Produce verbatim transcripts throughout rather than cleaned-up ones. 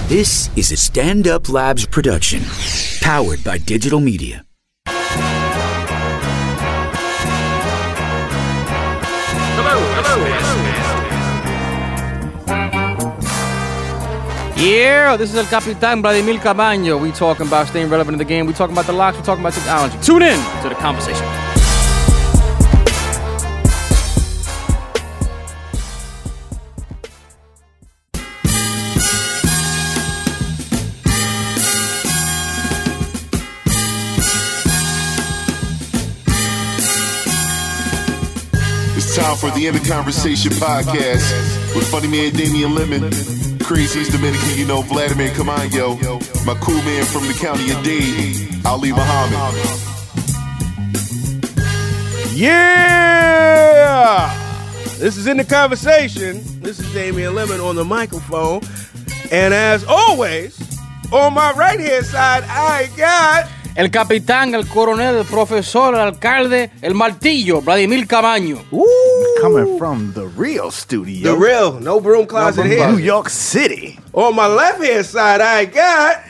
This is a Stand Up Labs production, powered by digital media. Yeah, this is El Capitán Vladimir Camaño. We talking about staying relevant in the game. We talking about the locks. We talking about technology. Tune in to the conversation. It's time for the End of Conversation podcast with funny man Damian Lemon, Crazy's Dominican, you know, Vladimir Camaño, my cool man from the county of Dade, Ali Muhammad. Yeah! This is In the Conversation. This is Damian Lemon on the microphone. And as always, on my right-hand side, I got... El capitán, el coronel, el profesor, el alcalde, el martillo, Vladimir Camaño. Ooh. Coming from the real studio. The real, no broom closet New here. New York City. On my left-hand side, I got...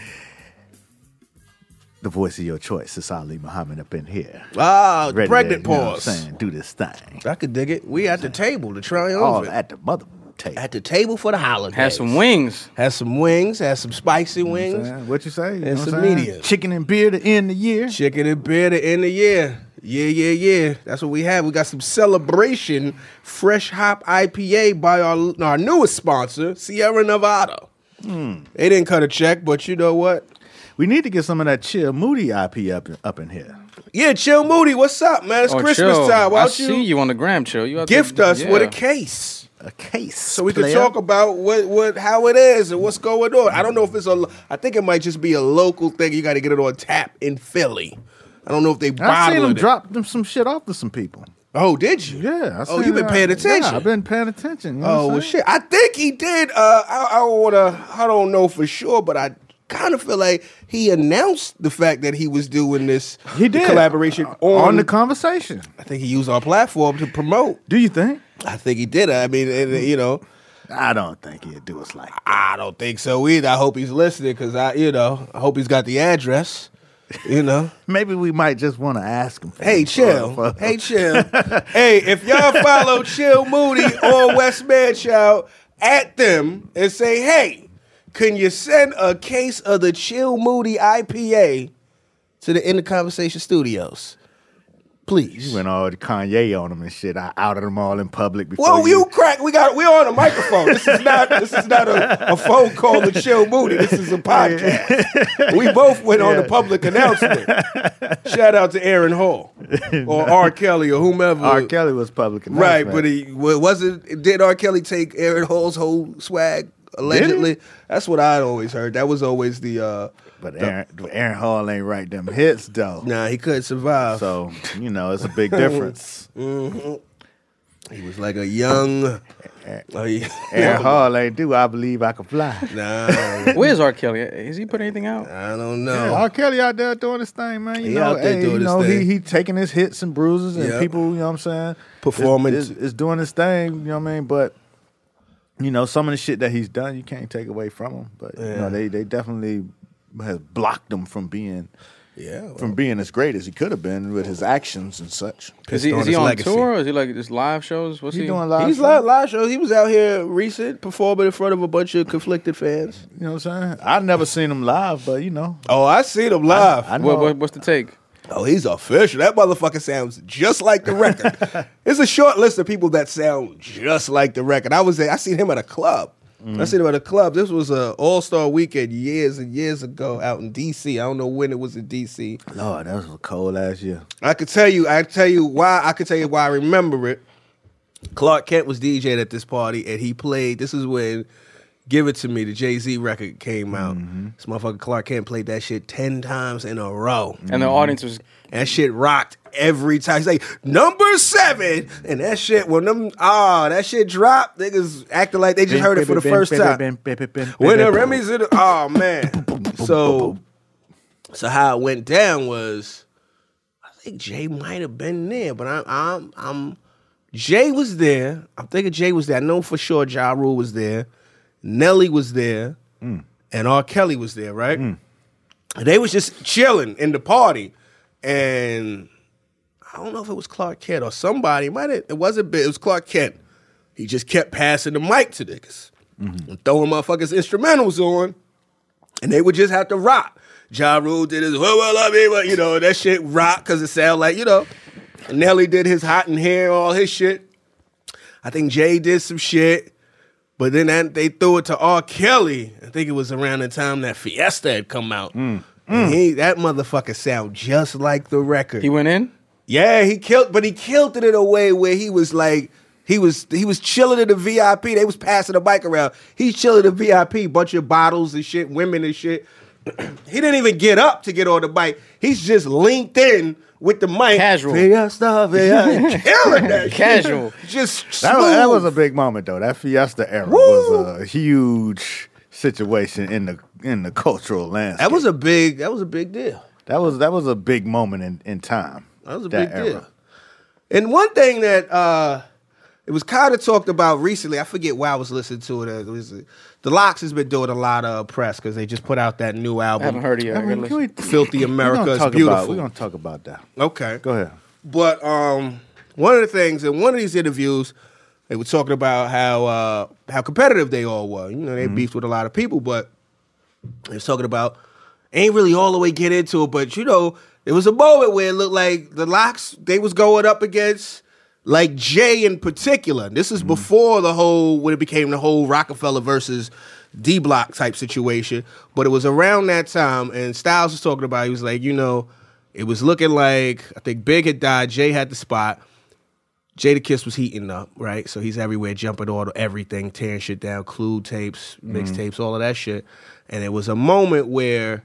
The voice of your choice. It's Ali Muhammad up in here. Ah, Ready pregnant to, you know what I'm pause. saying, do this thing. I could dig it. We at the table to try Oh, on at the mother table. At the table for the holidays. Has some wings. Has some wings. Has some spicy wings. What you say? You And know some what I'm saying? medium. Chicken and beer to end the year. Chicken and beer to end the year. Yeah, yeah, yeah. That's what we have. We got some Celebration Fresh Hop I P A by our, our newest sponsor, Sierra Nevada. Mm. They didn't cut a check, but you know what? We need to get some of that Chill Moody I P up, up in here. Yeah, Chill Moody, what's up, man? It's Oh, Christmas Chill. time. Why I don't you see you on the gram, Chill. You out gift there- us yeah. with a case? A case. So we player. can talk about what, what how it is and what's going on. I don't know if it's a. I think it might just be a local thing. You got to get it on tap in Philly. I don't know if they I bottle seen them it. drop them some shit off to some people. Oh, did you? Yeah. I Oh, seen you been it. paying attention. Yeah, I've been paying attention. You know Oh what well, I'm saying? shit. I think he did. Uh, I, I don't wanna. I don't know for sure, but I kind of feel like he announced the fact that he was doing this. He did collaboration on, on, on the conversation. I think he used our platform to promote. Do you think? I think he did. I mean, and, you know. I don't think he'd do us like that. I don't think so either. I hope he's listening because I, you know, I hope he's got the address. You know, Maybe we might just want to ask him. For hey, chill. for- Hey, chill. Hey, if y'all follow Chill Moody or West Manchild, at them and say, hey, can you send a case of the Chill Moody I P A to the In the Conversation Studios? Please. You went all the Kanye on them and shit. I outed them all in public before. Well, you crack. We got. We're on a microphone. This is not. This is not a, a phone call to Chill Moody. This is a podcast. We both went on a public announcement. Shout out to Aaron Hall or R. Kelly or whomever. R. Kelly was public right? announcement. But he wasn't. Did R. Kelly take Aaron Hall's whole swag? Allegedly, that's what I'd always heard. That was always the. Uh, But Aaron, Aaron Hall ain't write them hits though. nah, he couldn't survive. So you know it's a big difference. Mm-hmm. He was like a young. Oh, yeah. Aaron Hall ain't do I Believe I Can Fly. Nah, Where's R. Kelly? Has he put anything out? I don't know. Yeah, R. Kelly out there doing his thing, man. You He know, out there hey, doing you his know, thing. he he taking his hits and bruises, and Yep. people, you know what I'm saying, Performing. is, is, is doing his thing. You know what I mean? But you know, some of the shit that he's done, you can't take away from him. But you know, they they definitely has blocked him from being. Yeah, well, From being as great as he could have been with his actions and such. Is he, on is he his on legacy. tour or is he like just live shows? What's He he, doing live he's shows. live, live shows. He was out here recent performing in front of a bunch of conflicted fans. You know what I'm saying? I've never seen him live, but you know. Oh, I seen him live. I know. What, what, what's the take? Oh, he's official. That motherfucker sounds just like the record. It's a short list of people that sound just like the record. I was there. I seen him at a club. I seen him at a club. This was a All-Star Weekend years and years ago out in D C. I don't know when it was in D C. Lord, that was a cold ass year. I could tell you. I could tell you why. I could tell you why I remember it. Clark Kent was DJing at this party, and he played. This is when "Give It to Me," the Jay-Z record, came out. This motherfucker Clark Kent played that shit ten times in a row, And the audience was and that shit rocked every time. He's like, number seven, and that shit when them ah that shit dropped, niggas acting like they just heard it for the first time. When the Remy's in the, oh man. So so how it went down was, I think Jay might have been there, but I'm I'm I'm Jay was there. I'm thinking Jay was there. I know for sure Ja Rule was there. Nelly was there. and R. Kelly was there, right? Mm. And they was just chilling in the party, and I don't know if it was Clark Kent or somebody. It might have, it wasn't big. It was Clark Kent. He just kept passing the mic to niggas mm-hmm. and throwing motherfuckers instrumentals on, and they would just have to rock. Ja Rule did his, well, well, I mean, you know, that shit rock because it sounded like, you know. Nelly did his Hot in Here, all his shit. I think Jay did some shit. But then that, they threw it to R. Kelly. I think it was around the time that Fiesta had come out. Mm. Mm. He, that motherfucker sound just like the record. He went in? Yeah, he killed, but he killed it in a way where he was like, he was he was chilling in the V I P. They was passing the bike around. He's chilling in the V I P, bunch of bottles and shit, women and shit. He didn't even get up to get on the bike. He's just linked in with the mic. Casual. Fiesta, Fiesta. Killing that Casual. Shit. Just that was, that was a big moment, though. That Fiesta era Woo! was a huge situation in the in the cultural landscape. That was a big, that was a big deal. That was that was a big moment in, in time. That was a that big era. deal. And one thing that uh, it was kind of talked about recently, I forget why I was listening to it. It was, the Lox has been doing a lot of press because they just put out that new album. I haven't heard it yet. I mean, can we, Filthy America is beautiful. About, we're going to talk about that. Okay. Go ahead. But um, one of the things, in one of these interviews, they were talking about how uh, how competitive they all were. You know, they mm-hmm. beefed with a lot of people, but they was talking about, ain't really all the way get into it, but, you know, there was a moment where it looked like the Lox, they was going up against, like, Jay in particular. This is mm-hmm. before the whole, when it became the whole Rockefeller versus D-Block type situation. But it was around that time, and Styles was talking about, he was like, you know, it was looking like, I think Big had died, Jay had the spot. Jadakiss was heating up, right? So he's everywhere, jumping on everything, tearing shit down, Clue tapes, mixtapes, mm-hmm. all of that shit. And it was a moment where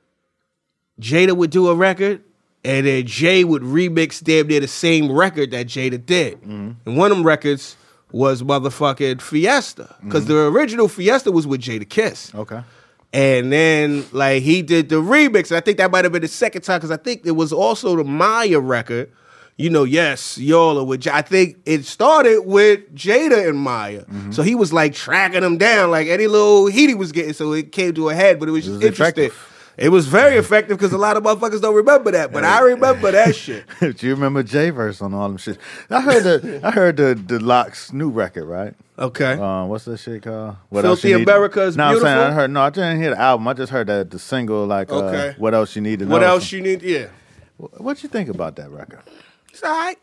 Jada would do a record, and then Jay would remix damn near the same record that Jada did. Mm-hmm. And one of them records was motherfucking Fiesta. Because mm-hmm. the original Fiesta was with Jadakiss. Okay. And then, like, he did the remix. And I think that might have been the second time, because I think it was also the Maya record. You know, yes, y'all are with Jada. I think it started with Jada and Maya. Mm-hmm. So he was, like, tracking them down, like any little heat he was getting. So it came to a head, but it was just it was interesting. Effective. It was very effective because a lot of motherfuckers don't remember that, but I remember that shit. Do you remember J-Verse on all them shit? I heard the I heard the the Lox new record, right? Okay. Um, what's that shit called? What Filthy America is no, beautiful. I'm saying I heard no, I didn't hear the album. I just heard that the single, like okay. uh, What Else You Need to Know. What else you need? Yeah. What you think about that record? It's all right.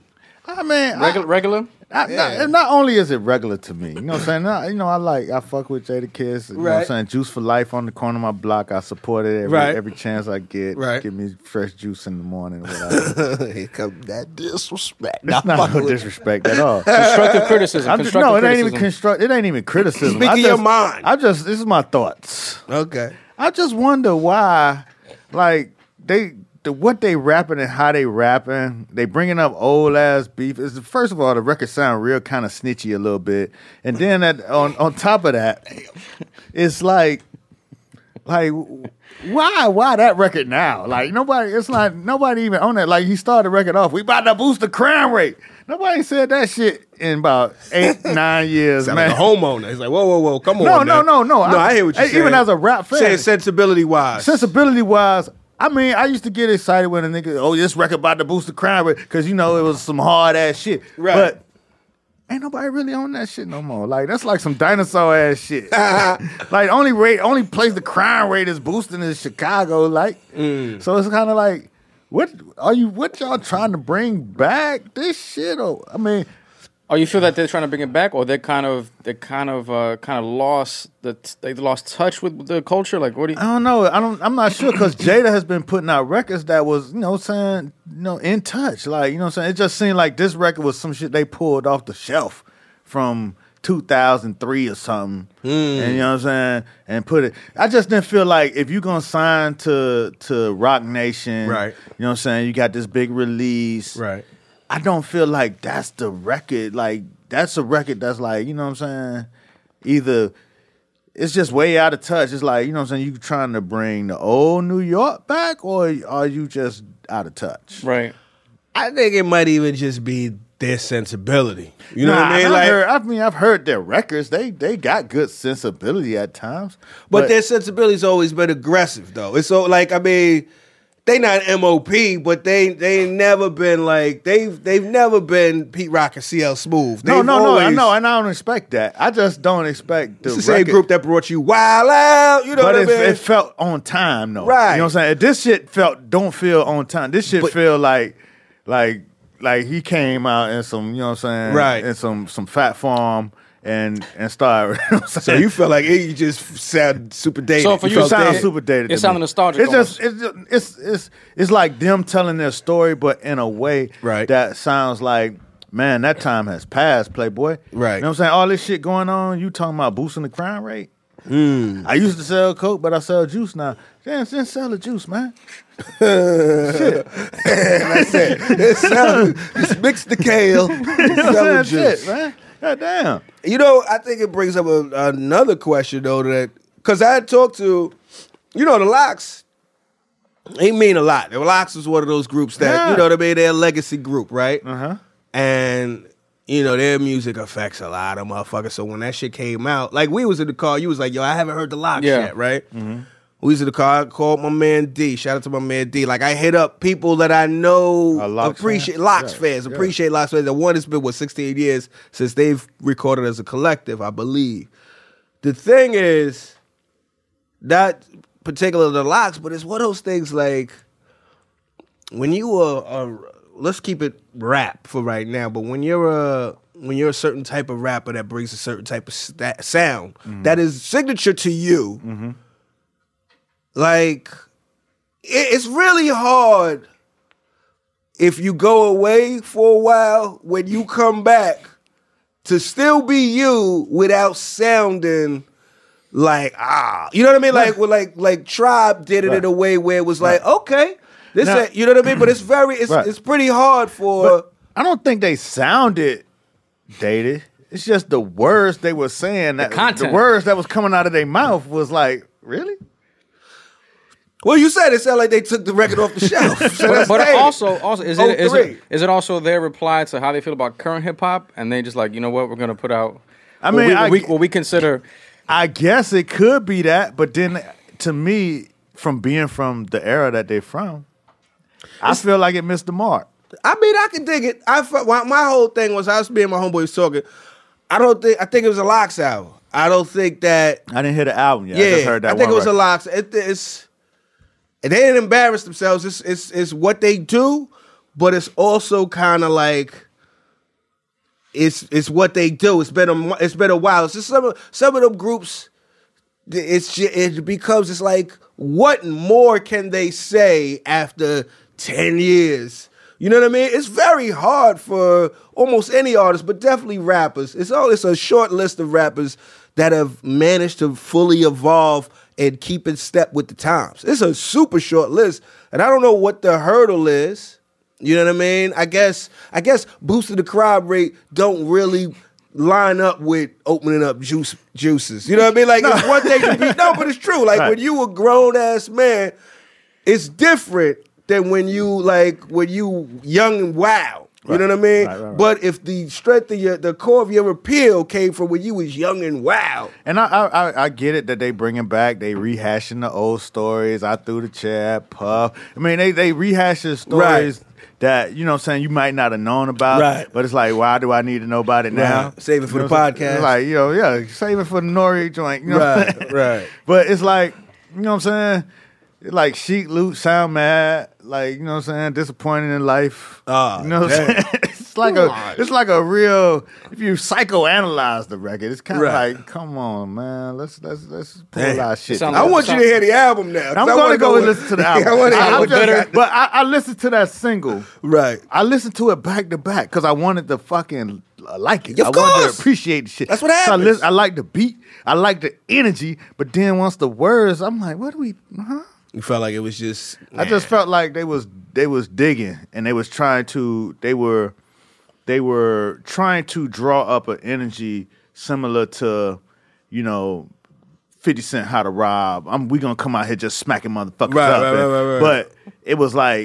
I mean, regular. I, regular? I, yeah. not, not only is it regular to me, you know what I'm saying? I, you know, I like, I fuck with Jadakiss. You right. know what I'm saying? Juice for Life on the corner of my block. I support it every, right. every chance I get. Right. Give me fresh juice in the morning or whatever. Here comes that disrespect. It's not no disrespect at all. Constructive criticism. Just, Constructive no, it criticism. ain't even construct. It ain't even criticism. Speak I in just, your mind. I just, this is my thoughts. Okay. I just wonder why, like, they... The, what they rapping and how they rapping, they bringing up old ass beef. Is first of all, the record sound real kind of snitchy a little bit, and then at, on on top of that, it's like, like why why that record now? Like nobody, it's like nobody even on that. Like he started the record off, we about to boost the crime rate. Nobody said that shit in about eight nine years, Sound man. Like a homeowner, he's like, whoa whoa whoa, come on, no man. no no no. No, I, I hear what you're saying. Even as a rap fan, saying sensibility wise, sensibility wise. I mean, I used to get excited when a nigga, oh, this record about to boost the crime rate, because, you know, it was some hard-ass shit. Right. But ain't nobody really on that shit no more. Like, that's like some dinosaur-ass shit. Like, only rate, only place the crime rate is boosting is Chicago, like. Mm. So it's kind of like, what are you, what y'all trying to bring back this shit? Or, I mean... Oh, you feel that they're trying to bring it back, or they kind of they kind of uh, kind of lost the they lost touch with the culture? Like, what do you? I don't know. I don't. I'm not sure because Jada has been putting out records that was, you know, saying, you know, in touch. Like, you know, what I'm saying, it just seemed like this record was some shit they pulled off the shelf from two thousand three or something, mm. and you know what I'm saying, and put it. I just didn't feel like if you're gonna sign to to Rock Nation, right? You know what I'm saying, you got this big release, right? I don't feel like that's the record. Like, that's a record that's like, you know what I'm saying? Either it's just way out of touch. It's like, you know what I'm saying? You trying to bring the old New York back, or are you just out of touch? Right. I think it might even just be their sensibility. You know nah, what I mean? I've Like, heard, I mean, I've heard their records. They they got good sensibility at times, but, but their sensibility's always been aggressive, though. It's so like I mean, they not M O P, but they they ain't never been like they've they've never been Pete Rock and C L Smooth. no, They've no, no, I always- know, and I don't expect that. I just don't expect the It's the same record- group that brought you Wild Out. You know But what I it, mean? it felt on time though. Right. You know what I'm saying? This shit felt don't feel on time. This shit But- feel like like like he came out in some, you know what I'm saying? Right. In some some fat farm and and started. You know what I'm So saying? you feel like it, you just sound super dated. So for you, It sounds it- super dated. it to sounded me. nostalgic It's just almost. it's, just, it's it's it's like them telling their story, but in a way Right. that sounds like, man, that time has passed, Playboy. Right. You know what I'm saying? All this shit going on, you talking about boosting the crime rate? Hmm. I used to sell coke, but I sell juice now. Damn, just sell the juice, man. That's it. It's sound, just mix the kale. You know what I'm sell the saying? juice. Shit, man. God damn. You know, I think it brings up a, another question though that because I had talked to, you know, the Locks. They mean a lot. The Locks is one of those groups that Yeah. you know what I mean. They're a legacy group, right? Uh huh. And you know their music affects a lot of motherfuckers. So when that shit came out, like we was in the car, you was like, "Yo, I haven't heard the Locks Yeah. yet," right? Mm-hmm. We was in the car. I called my man D. Shout out to my man D. Like I hit up people that I know A Locks appreciate fan? Locks Yeah, fans, yeah. appreciate Locks fans. The one has been what sixteen years since they've recorded as a collective, I believe. The thing is, not particular the Locks, but it's one of those things like when you are, a, let's keep it rap for right now. But when you're a when you're a certain type of rapper that brings a certain type of sta- sound Mm-hmm. that is signature to you, like it, it's really hard if you go away for a while. When you come back, to still be you without sounding like ah, you know what I mean? Like with like like Tribe did it Right. in a way where it was like okay, this Now- ain't- you know what I mean? But it's very it's Right. it's pretty hard for. But I don't think they sounded dated. It's just the words they were saying. That, the, content. words that was coming out of their mouth was like, really? Well, you said it sounded like they took the record off the shelf. So But, that's but dated. also, also is it, is oh three. it is it also their reply to how they feel about current hip hop, and they just like, you know what, we're gonna put out. I what mean, we, I what we, g- what we consider. I guess it could be that, but then to me, from being from the era that they're from, I feel like it missed the mark. I mean, I can dig it. I fe- my my whole thing was I was being my homeboy was talking. I don't think I think it was a Locks album. I don't think that. I didn't hear the album yet. Yeah, I just heard that I think one it was a record. Locks. It, it's and they didn't embarrass themselves. It's it's it's what they do, but it's also kind of like it's it's what they do. It's been a it's been a while. It's just some of some of them groups. It's ju- it becomes it's like what more can they say after ten years? You know what I mean? It's very hard for almost any artist, but definitely rappers. It's all it's a short list of rappers that have managed to fully evolve and keep in step with the times. It's a super short list, and I don't know what the hurdle is. You know what I mean? I guess I guess boosting the crime rate don't really line up with opening up juice juices. You know what I mean? Like it's one thing to be no, but it's true. Like Right. when you a grown ass man, it's different than when you like when you young and wild. You Right. know what I mean? Right, right, right. But if the strength of your the core of your appeal came from when you was young and wild. And I, I I- I get it that they bringing back, they rehashing the old stories. I threw the chair, Puff. I mean, they they rehashing stories that, you know what I'm saying, you might not have known about. Right. But it's like, why do I need to know about it now? Right. Save it for You the know what I'm saying? podcast. It's like, you know, yeah, save it for the Nori joint. You know what I'm Right, saying? right. But it's like, you know what I'm saying? It's like Chic Loot, Sound Mad, like, you know what I'm saying, disappointed in life. Ah, you know what I'm damn. saying? It's like a it's like a real, if you psychoanalyze the record, it's kind of Right. like, come on, man, let's let's let's pull Damn. our shit. Sound I like- want you to hear the album now. 'cause I'm I going wanna to go and with- listen to the album. I wanna I- hear I'm what just- you got. but I, I listened to that single. Right. I listened to it back to back because I wanted to fucking uh, like it. Of I wanted course. to appreciate the shit. That's what So I, happens. lis- I like the beat. I like the energy. But then once the words, I'm like, what do we? Huh? You felt like it was just. I just felt like they was they was digging and they was trying to they were they were trying to draw up an energy similar to, you know, fifty Cent How to Rob. I'm we gonna come out here just smacking motherfuckers Right, up. right, and- right, right, right. But it was like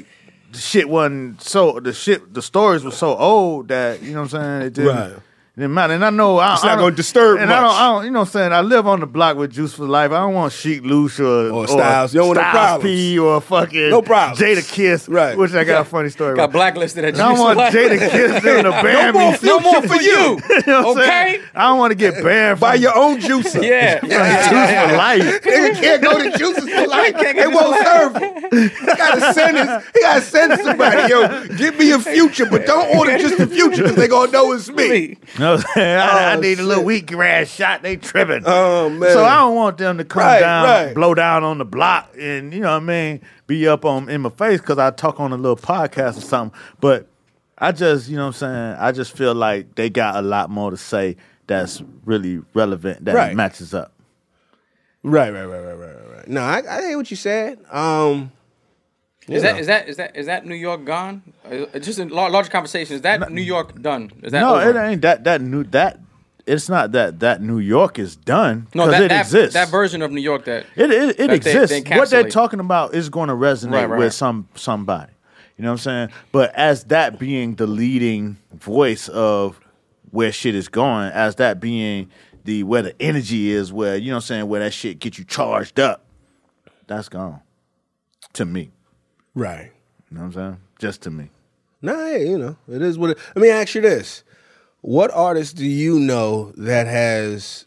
the shit wasn't so the shit the stories were so old that you know what I'm saying it didn't. Right. It didn't matter. And I know I, It's I not don't- gonna disturb and much. I don't, I don't, you know what I'm saying? I live on the block with Juice for Life. I don't want Sheik Louche or, Or Styles. You don't want no Styles problems. P or fucking No problems. Jada Kiss. Right. Which I got a funny story Got about. blacklisted at I don't Juice want Life. Jada Kiss in the band more me. future No more for for you. you. You know what I'm saying? Okay. I don't want to get banned Buy from your own juicer. Yeah. Juice for Life. Nigga can't go to juices for life. Can't They go to won't Juice serve him. He gotta send his, he gotta send somebody, yo, give me a future, but don't order just the future because they gonna know it's me. Me. You know what I'm saying? I, I Oh, need a little shit. wheatgrass shot. They tripping. Oh, man. So I don't want them to come Right, down, right. blow down on the block, and you know what I mean, be up on in my face because I talk on a little podcast or something. But I just, you know what I'm saying, I just feel like they got a lot more to say that's really relevant that Right. matches up. Right, right, right, right, right, right, right. No, I, I hear what you said. Um, Is that is that is that is that New York gone? Uh, Just a lar- larger conversation. Is that New York done? Is that No, over? it ain't that that new that. It's not that that New York is done No, because that, it that, exists. that version of New York that It it, it they- exists. they What they're encapsulate. talking about is going to resonate Right, right, with right. some somebody. You know what I'm saying? But as that being the leading voice of where shit is going, as that being the where the energy is, where you know what I'm saying, where that shit gets you charged up, that's gone. To me. right. You know what I'm saying? Just to me. Nah, hey, you know, it is what it, let me ask you this. What artist do you know that has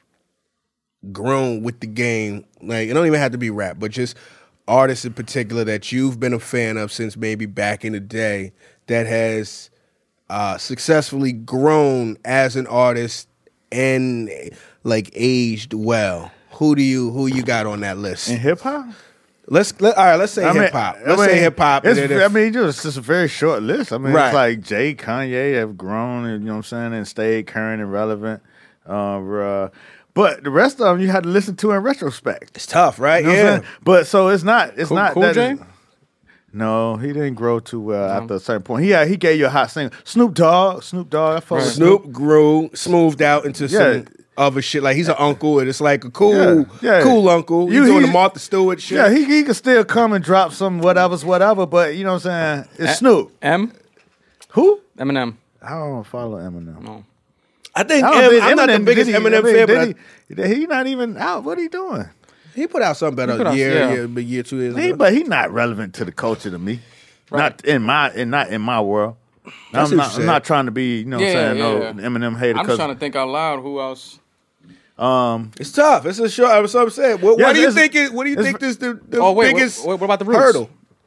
grown with the game? Like, it don't even have to be rap, but just artists in particular that you've been a fan of since maybe back in the day that has uh, successfully grown as an artist and like aged well. Who do you who you got on that list? In hip hop? Let's let, all right. Let's say I mean, hip hop. I Let's mean, say hip hop. it's- I mean, it's just a very short list. I mean, Right. it's like Jay, Kanye have grown, and you know what I'm saying, and stayed current and relevant. Uh, uh, but the rest of them you had to listen to in retrospect. it's tough, right? You know what I'm yeah. saying? But so it's not. It's Cool- not. Cool that J? it's- No, he didn't grow too well after a certain point. He had, he gave you a hot single. Snoop Dogg, Snoop Dogg. I fuck with Snoop grew, smoothed out into Yeah. some other shit. Like he's an uncle, and it's like a cool, Yeah, yeah. cool uncle. You- You doing he- the Martha Stewart shit. Yeah, he he could still come and drop some whatever's whatever. But you know what I'm saying? It's Snoop. M Who? Eminem. I don't follow Eminem. No. I think I don't Em- think I'm not the Eminem- biggest did he- Eminem I mean, fan, but did he, he not even out. What he doing? I- he put out something He better put a out- year, yeah. year, a year, two years He, ago. but he not relevant to the culture to me. Not in my and not in my world. That's I'm what not, you I'm said. not trying to be, you know what I'm Yeah, saying, yeah. no Eminem hater. I'm just 'cause- trying to think out loud. Who else? um, It's tough. It's a short. That's what I'm saying. What, Yeah, why do you it's- think it? What do you it's- think is the, the Oh wait, biggest what, what about the Roots? hurdle?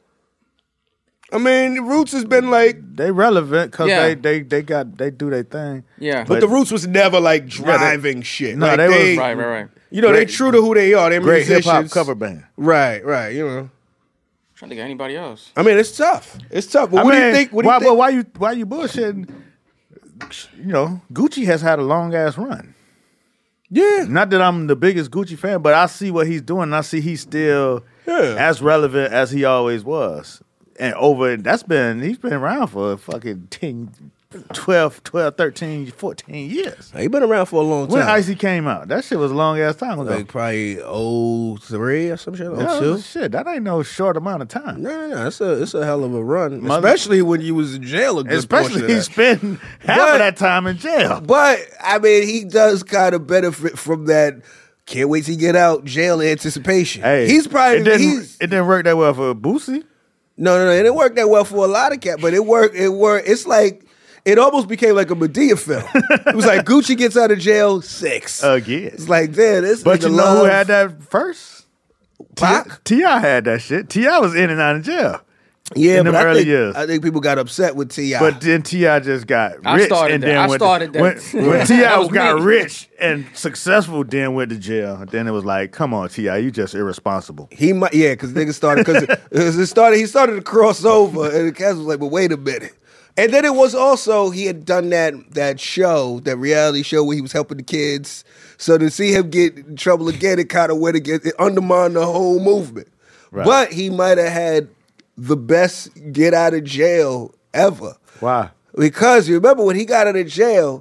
I mean, the Roots has been like, they relevant because Yeah. they, they they got they do their thing. Yeah, but, But- the Roots was never like driving shit. No, like, they was- right, right, right. You know, Great- they true to who they are. They're Great hip hop musicians. cover band. Right, right. You know, trying to think of anybody else. I mean, it's tough. It's tough. But I what mean, do you think? What do why, you think? But why you why you bullshitting? You know, Gucci has had a long ass run. Yeah, Not that I'm the biggest Gucci fan, but I see what he's doing. And I see he's still Yeah. as relevant as he always was. And over that's been he's been around for fucking ten, twelve, twelve, thirteen, fourteen years. he been around for a long When time. Icy came out, that shit was a long ass time ago. like probably oh three or some shit. Yeah, Oh two. shit, that ain't no short amount of time. No, no, no. It's a it's a hell of a run, Mother- especially when you was in jail. A good Especially portion he of that. spent half But- of that time in jail. But I mean, he does kind of benefit from that. Can't wait to get out jail anticipation. Hey, he's probably it didn't, he's it didn't work that well for Boosie. no, no, no. It didn't work that well for a lot of cats, but it worked. It worked. It's like it almost became like a Medea film. It was like Gucci gets out of jail six Again. It's like, damn, this. But nigga you know love who had that first? Pac? T I had that shit. T I was in and out of jail. Yeah, in but them I early think, years. I think people got upset with T I But then T I just got I rich. started and that. then I went started to, that. When, when T I That was got me. rich and successful, then went to jail. Then it was like, come on, T I, you just irresponsible. He might, yeah, because niggas started because it started. He started to cross over, and the cats was like, "But wait a minute." And then it was also he had done that that show, that reality show where he was helping the kids. So to see him get in trouble again, it kind of went against, it undermined the whole movement. Right. But he might have had the best get out of jail ever. Why? Because you remember when he got out of jail,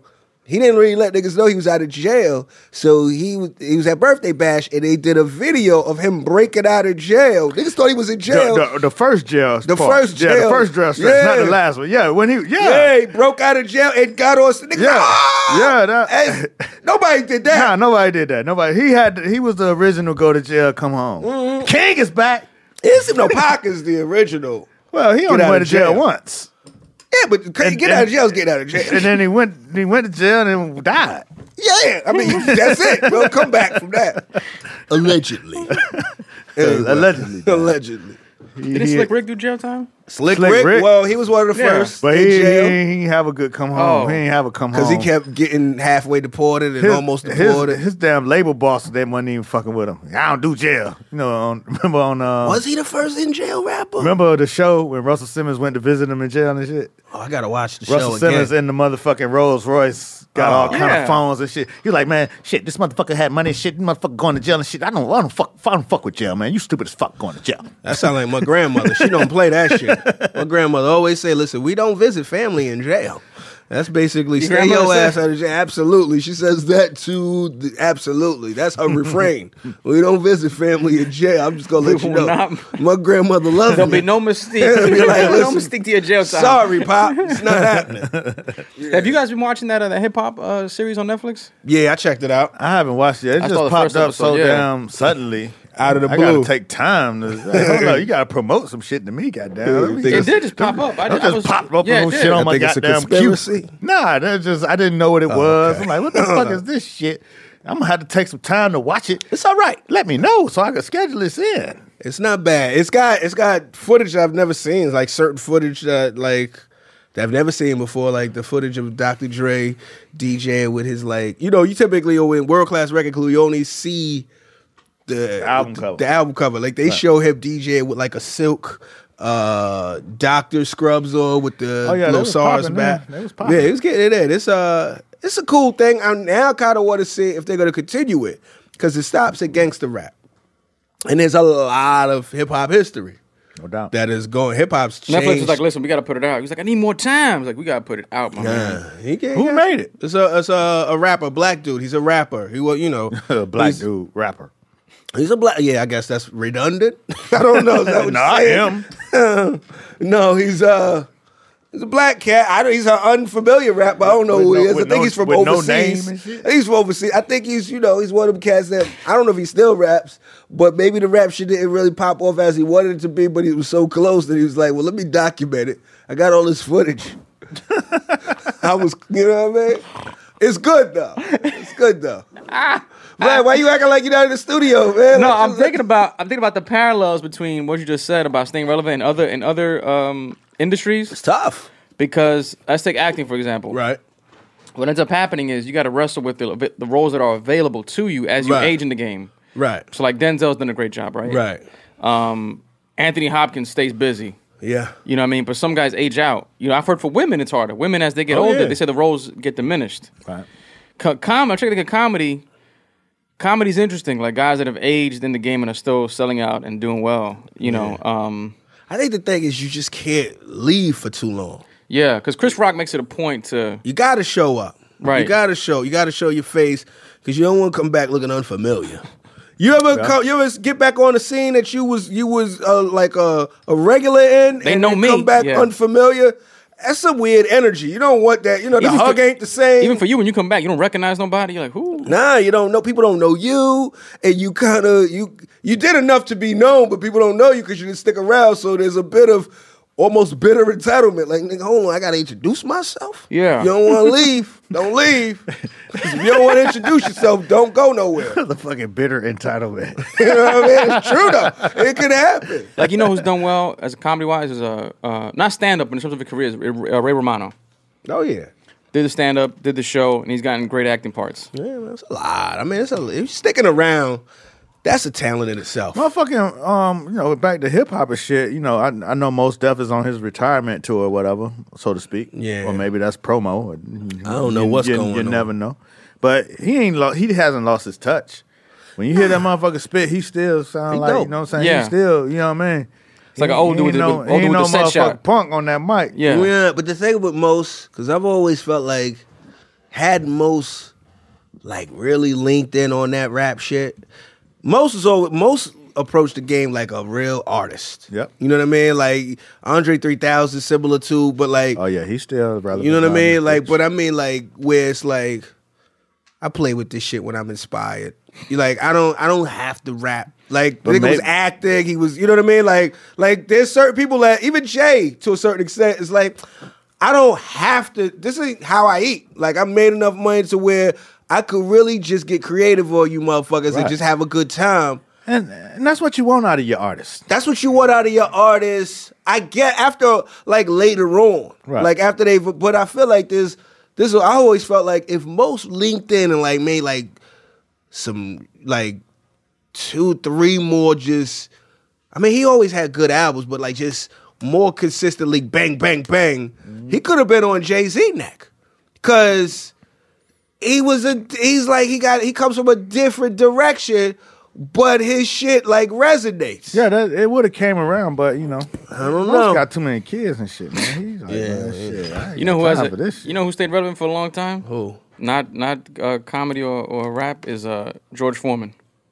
He didn't really let niggas know he was out of jail. So he was he was at Birthday Bash, and they did a video of him breaking out of jail. Niggas thought he was in jail. The, the, the first jail. The part. first jail. Yeah, the first jail stretch, Yeah. not the last one. Yeah, when he, yeah. Yeah, he broke out of jail and got on. Niggas, Yeah. ah! Yeah, that- And nobody did that. Nah, nobody did that. Nobody. He had. He was the original go to jail, come home. Mm-hmm. King is back. It's no Pac is the original. Well, he Get only out went of to jail jail. once. Yeah, but get and- out of jail is getting out of jail. And then he went he went to jail and then died. Yeah, I mean, that's it. We'll come back from that. Allegedly. Allegedly. Allegedly. Did Slick Rick do jail time? Slick, Slick Rick, Rick. well, he was one of the Yeah. first But in he, he, jail he ain't have a good come home. Oh. He ain't have a come home. because he kept getting halfway deported and his, almost his, deported. his damn label boss, they wasn't even fucking with him. I don't do jail. You know, on, remember on uh, was he the first in jail rapper? remember the show when Russell Simmons went to visit him in jail and shit? Oh, I gotta watch the Russell show Simmons again. in the motherfucking Rolls Royce got Oh. all kind Yeah. of phones and shit. He like, man, shit, this motherfucker had money and shit. This motherfucker going to jail and shit. I don't, I don't fuck, I don't fuck with jail, man. You stupid as fuck going to jail. That sound like my grandmother. She don't play that shit. My grandmother always say, "Listen, we don't visit family in jail." That's basically Your stay grandmother your said- ass out of jail. Absolutely, she says that too. The- Absolutely, that's her refrain. We don't visit family in jail. I'm just gonna let We you will know. not- My grandmother loves There'll me. be no mistake. Be like, no listen, mistake to your jail time. Sorry, Pop, it's not happening. Have you guys been watching that uh, the hip hop uh, series on Netflix? Yeah, I checked it out. I haven't watched it. It I just saw the popped first up episode, so yeah. damn suddenly. Out of the I blue. gotta take time to. Like, hold up, you gotta promote some shit to me, goddamn. Let me Think It it's- did just pop up. I, Don't I just was, pop up yeah, no it shit did. on I my think it's a goddamn conspiracy. queue. Nah, that's just I didn't know what it was. okay. I'm like, what the fuck is this shit? I'm gonna have to take some time to watch it. It's all right. Let me know so I can schedule this in. It's not bad. It's got it's got footage I've never seen, like certain footage that like that I've never seen before, like the footage of Doctor Dre DJing with his like you know you typically in World Class Record Clue you only see the album the, cover. the album cover like they show him DJing with like a silk uh doctor scrubs on with the Oh, yeah, they little was SARS popping, back. man. They was popping. Yeah, it was getting it in. It's uh it's a cool thing. I now kind of want to see if they're gonna continue it because it stops at gangster rap. And there's a lot of hip hop history No doubt. that is going. Hip hop's changed. Netflix was like, listen, we got to put it out. He's like, I need more time. He's like, we got to put it out, my man. Yeah, he can, Who yeah. made it? It's a it's a, a rapper, black dude. He's a rapper. He was, you know, Black he's, dude, rapper. He's a black. Yeah, I guess that's redundant. I don't know. Is that what Nah, you're saying? No, he's uh he's a black cat. I don't, he's an unfamiliar rapper. I don't know With who he no- is. I with think no- he's from with no overseas. name and shit? I think he's from overseas. I think he's you know he's one of them cats that I don't know if he still raps, but maybe the rap shit didn't really pop off as he wanted it to be. But he was so close that he was like, well, let me document it. I got all this footage. I was, you know what I mean? It's good though. It's good though. Vlad, why you acting like you're not in the studio, man? No, Like, I'm just- thinking about I'm thinking about the parallels between what you just said about staying relevant in other in other um, industries. It's tough. Because let's take acting for example. Right. What ends up happening is you got to wrestle with the the roles that are available to you as you Right. age in the game. Right. So like Denzel's done a great job, right? Right. Um, Anthony Hopkins stays busy. Yeah. You know what I mean? But some guys age out. You know, I've heard for women it's harder. Women as they get Oh, older, yeah. they say the roles get diminished. Right. Co- com- I'm trying to think of comedy. Comedy's interesting. Like guys that have aged in the game and are still selling out and doing well. You know, um, I think the thing is you just can't leave for too long. yeah, because Chris Rock makes it a point to. You got to show up. Right. You got to show. You got to show your face because you don't want to come back looking unfamiliar. You ever Yeah. come, you ever get back on the scene that you was you was uh, like a, a regular in They and know then me, come back yeah. unfamiliar? That's some weird energy. You don't want that. You know the Even hug for- ain't the same. Even for you, when you come back, you don't recognize nobody. You're like, who? Nah, you don't know. People don't know you, and you kind of you you did enough to be known, but people don't know you because you didn't stick around. So there's a bit of almost bitter entitlement. Like, nigga, hold on, I gotta introduce myself. Yeah. you don't want to leave. Don't leave. 'Cause if you don't want to introduce yourself, don't go nowhere. The fucking bitter entitlement. You know what I mean? It's true though. It could happen. Like, you know who's done well as a comedy wise is uh, uh not stand up, but in terms of his career is uh, Ray Romano. Oh yeah. Did the stand up, did the show, and he's gotten great acting parts. Yeah, man, it's a lot. I mean, it's a if you're sticking around. That's a talent in itself. Motherfucking, um, you know, back to hip hop and shit. You know, I I know Mos Def is on his retirement tour or whatever, so to speak. Yeah. Or maybe that's promo. I don't know You- what's you, going you on. never know. But he ain't lo- he hasn't lost his touch. When you hear that motherfucker spit, he still sound He like dope. you know what I'm saying. Yeah. He still, you know what I mean. It's like an old dude with the- no, old he dude ain't with no the set motherfucking shot. punk on that mic. Yeah. Yeah, but the thing with most, because I've always felt like had most like really linked in on that rap shit. Most is always, most approach the game like a real artist. Yep. You know what I mean? Like Andre three thousand, similar to, but like, oh yeah, he's still relevant. you know what I mean? Like, but I mean like where it's like, I play with this shit when I'm inspired. You like, I don't, I don't have to rap. Like, the nigga was acting. He was, you know what I mean? Like, like there's certain people that even Jay to a certain extent is like, I don't have to. This is how I eat. Like, I made enough money to where I could really just get creative on you motherfuckers right. and just have a good time. And, and that's what you want out of your artist. That's what you want out of your artist. I get after, like, later on. Right. Like, after they've, but I feel like this, this, I always felt like if most linked in and, like, made, like, some, like, two, three more just, I mean, he always had good albums, but, like, just more consistently bang, bang, bang. Mm-hmm. He could have been on Jay-Z neck. Because he was a, he's like, he got, he comes from a different direction, but his shit like resonates. Yeah, that, it would have came around, but you know, I don't Most know. Got too many kids and shit, man. He's like, Yeah, man, shit. I ain't You know who got has time for this a, you know who stayed relevant for a long time? Who? Not not uh, comedy or, or rap is uh, George Foreman.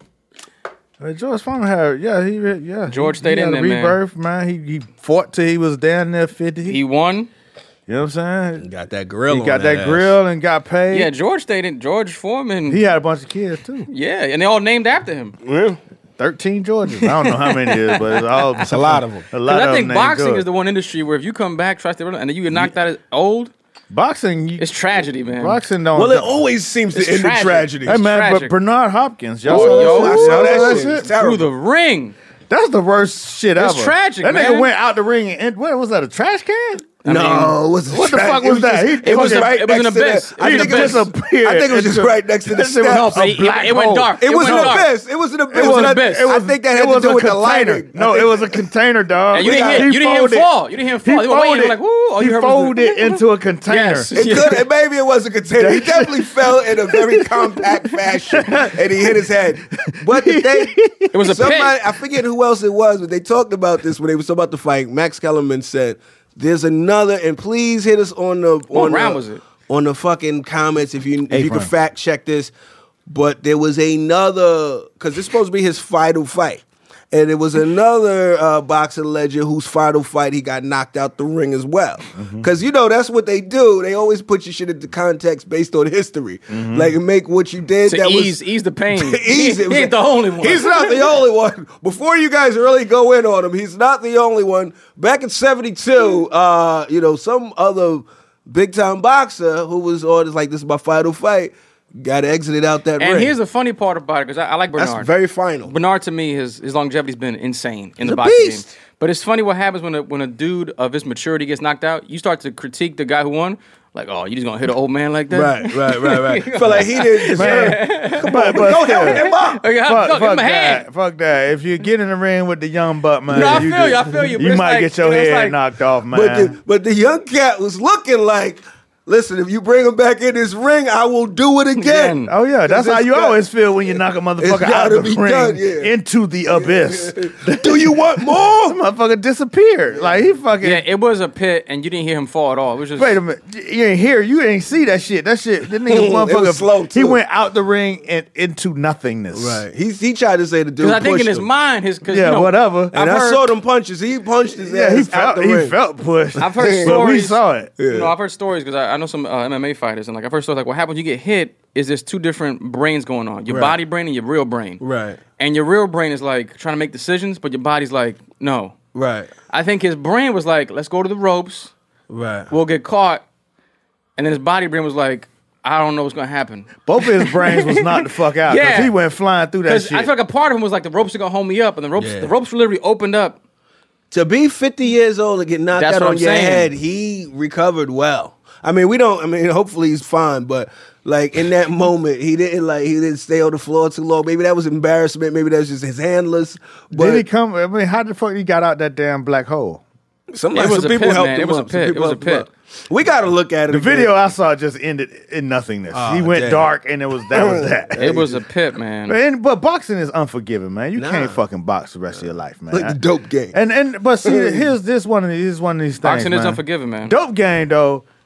Uh, George Foreman had, yeah, he, yeah. George he, stayed he in had a there, man. rebirth, man. He he fought till he was down there fifty. He won. You know what I'm saying? Got that grill. He on got that, ass. grill and got paid. Yeah, George stayed in. George Foreman. He had a bunch of kids too. Yeah, and they all named after him. Yeah. Thirteen Georges. I don't know how many it is, but it's all. It's a lot of them. A lot Because of I think them named boxing George. is the one industry where if you come back, try to stay relevant, and then you get knocked out as old, boxing. You, it's tragedy, man. boxing don't. Well, it always seems to It's end in tragic. tragedy. Hey man, tragic. but Bernard Hopkins, y'all Oh, saw yo, that I shit? saw that Y'all shit. It's Through terrible. the ring. That's the worst shit It's ever. tragic, That man. nigga went out the ring and what was that? A trash can? No, it was What the tra- fuck it was that? just- He- it it was was right it was an next to abyss. the- It I was think an it was abyss. disappeared. I think it was just into- right next to the That shit went steps. off No, a it, black it went hole. dark. It was went an dark. abyss. It was an abyss. It was an I- abyss. I think that had it was to do a with the container. lighting. No, I it think- was a container, dog. And you We didn't got- hear, you didn't hear him folded- fall. You didn't hear him fall. He They were waiting. folded, You're like, woo. All he you heard was folded the- into a container. Yes. It could, and maybe it was a container. He definitely fell in a very compact fashion, and he hit his head. But the thing, It was a somebody, pit. I forget who else it was, but they talked about this when they were talking about the fight. Max Kellerman said, "There's another," and please hit us on the What on round the, was it? on the fucking comments if you if Eighth you can round. fact check this. But there was another, because it's supposed to be his final fight. And it was another uh, boxing legend whose final fight he got knocked out the ring as well. Because, Mm-hmm. you know, that's what they do. They always put your shit into context based on history. Mm-hmm. Like, make what you did. To that ease, was, ease the pain. ease it. He ain't the only one. He's not the only one. Before you guys really go in on him, he's not the only one. Back in seventy-two, uh, you know, some other big-time boxer who was on, like, this is my final fight, got exited out that And ring. here's the funny part about it, because I, I like Bernard. That's very final. Bernard, to me, his, his longevity's been insane in He's the a boxing beast. game. But it's funny what happens when a, when a dude of his maturity gets knocked out. You start to critique the guy who won. Like, oh, you just gonna hit an old man like that? Right, right, right, right. Feel like he didn't deserve. Come on, but go still. help him up. Okay, Fuck, fuck, give fuck him a hand. that. Fuck that. If you get in the ring with the young buck, man, No, I you feel you, just- I feel you, but You it's might like- get your it's head like- knocked off, man. But the, but the young cat was looking like, listen, if you bring him back in this ring, I will do it again. Again. Oh yeah, that's how it's you got- always feel when you knock a it's motherfucker out gotta of the be ring done, yeah. into the abyss. Do you want more? This motherfucker disappeared. Like he fucking. Yeah, it was a pit, and you didn't hear him fall at all. It was just Wait a minute, you ain't here. You ain't see that shit. That shit. That nigga It motherfucker. was slow, He too. went out the ring and into nothingness. Right. He he tried to say the dude because I think pushed in his him. mind, his cause, Yeah, you know, whatever. And I've I heard- saw them punches. He punched his Yeah, he ass out felt. the He ring. felt pushed. I've heard But we stories. saw it. You know, I've heard stories because I, I know some uh, M M A fighters, and like I've heard stories like what happens when you get hit is there's two different brains going on: your Right. body brain and your real brain. Right. And your real brain is like trying to make decisions, but your body's like, no. Right. I think his brain was like, let's go to the ropes. Right. We'll get caught. And then his body brain was like, I don't know what's gonna happen. Both of his brains was knocked the fuck out. Yeah. Because he went flying through that Because shit. I feel like a part of him was like the ropes are gonna hold me up, and the ropes Yeah. the ropes literally opened up. To be fifty years old and get knocked That's out what on I'm your saying. head, he recovered well. I mean, we don't. I mean, hopefully he's fine, but like in that moment, he didn't like he didn't stay on the floor too long. Maybe that was embarrassment. Maybe that was just his handlers. But Did he come? I mean, how the fuck he got out that damn black hole? somebody, It was some a people pit, helped man. him It was a up. Some pit. people It was a helped him pit. up. We got to look at it. The again. video I saw just ended in nothingness. Oh, he went damn. dark, and it was that was that. It was a pit, man. But, and- but boxing is unforgiving, man. You Nah. can't fucking box the rest of your life, man. like the dope game. And and but see, here's this one of these, here's one of these things. Boxing is man. unforgiving, man. Dope game though.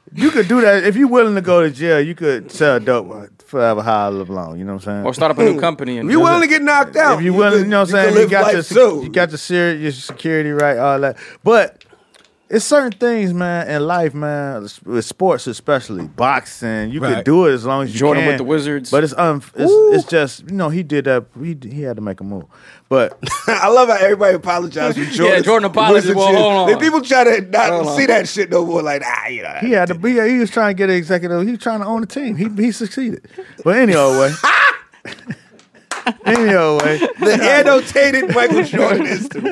You could do that if you're willing to go to jail. You could sell dope forever, however long. You know what I'm saying? Or start up a new company. And If you willing to get knocked out, If you willing, you know what I'm saying? You, You got your soon. you got your, ser- your security right, all that. But it's certain things, man, in life, man, with sports especially, boxing. You Right. could do it as long as you Jordan can. with the Wizards. But it's un- it's, it's just you know he did that. He he had to make a move. But I love how everybody apologized for Jordan. Yeah, Jordan apologized. Well, hold on. Like, people try to not Hold on. see that shit no more. Like, ah, you know. he had to be. He was trying to get an executive. He was trying to own the team. He he succeeded. But anyway. Anyway, The annotated Michael Jordan is to me.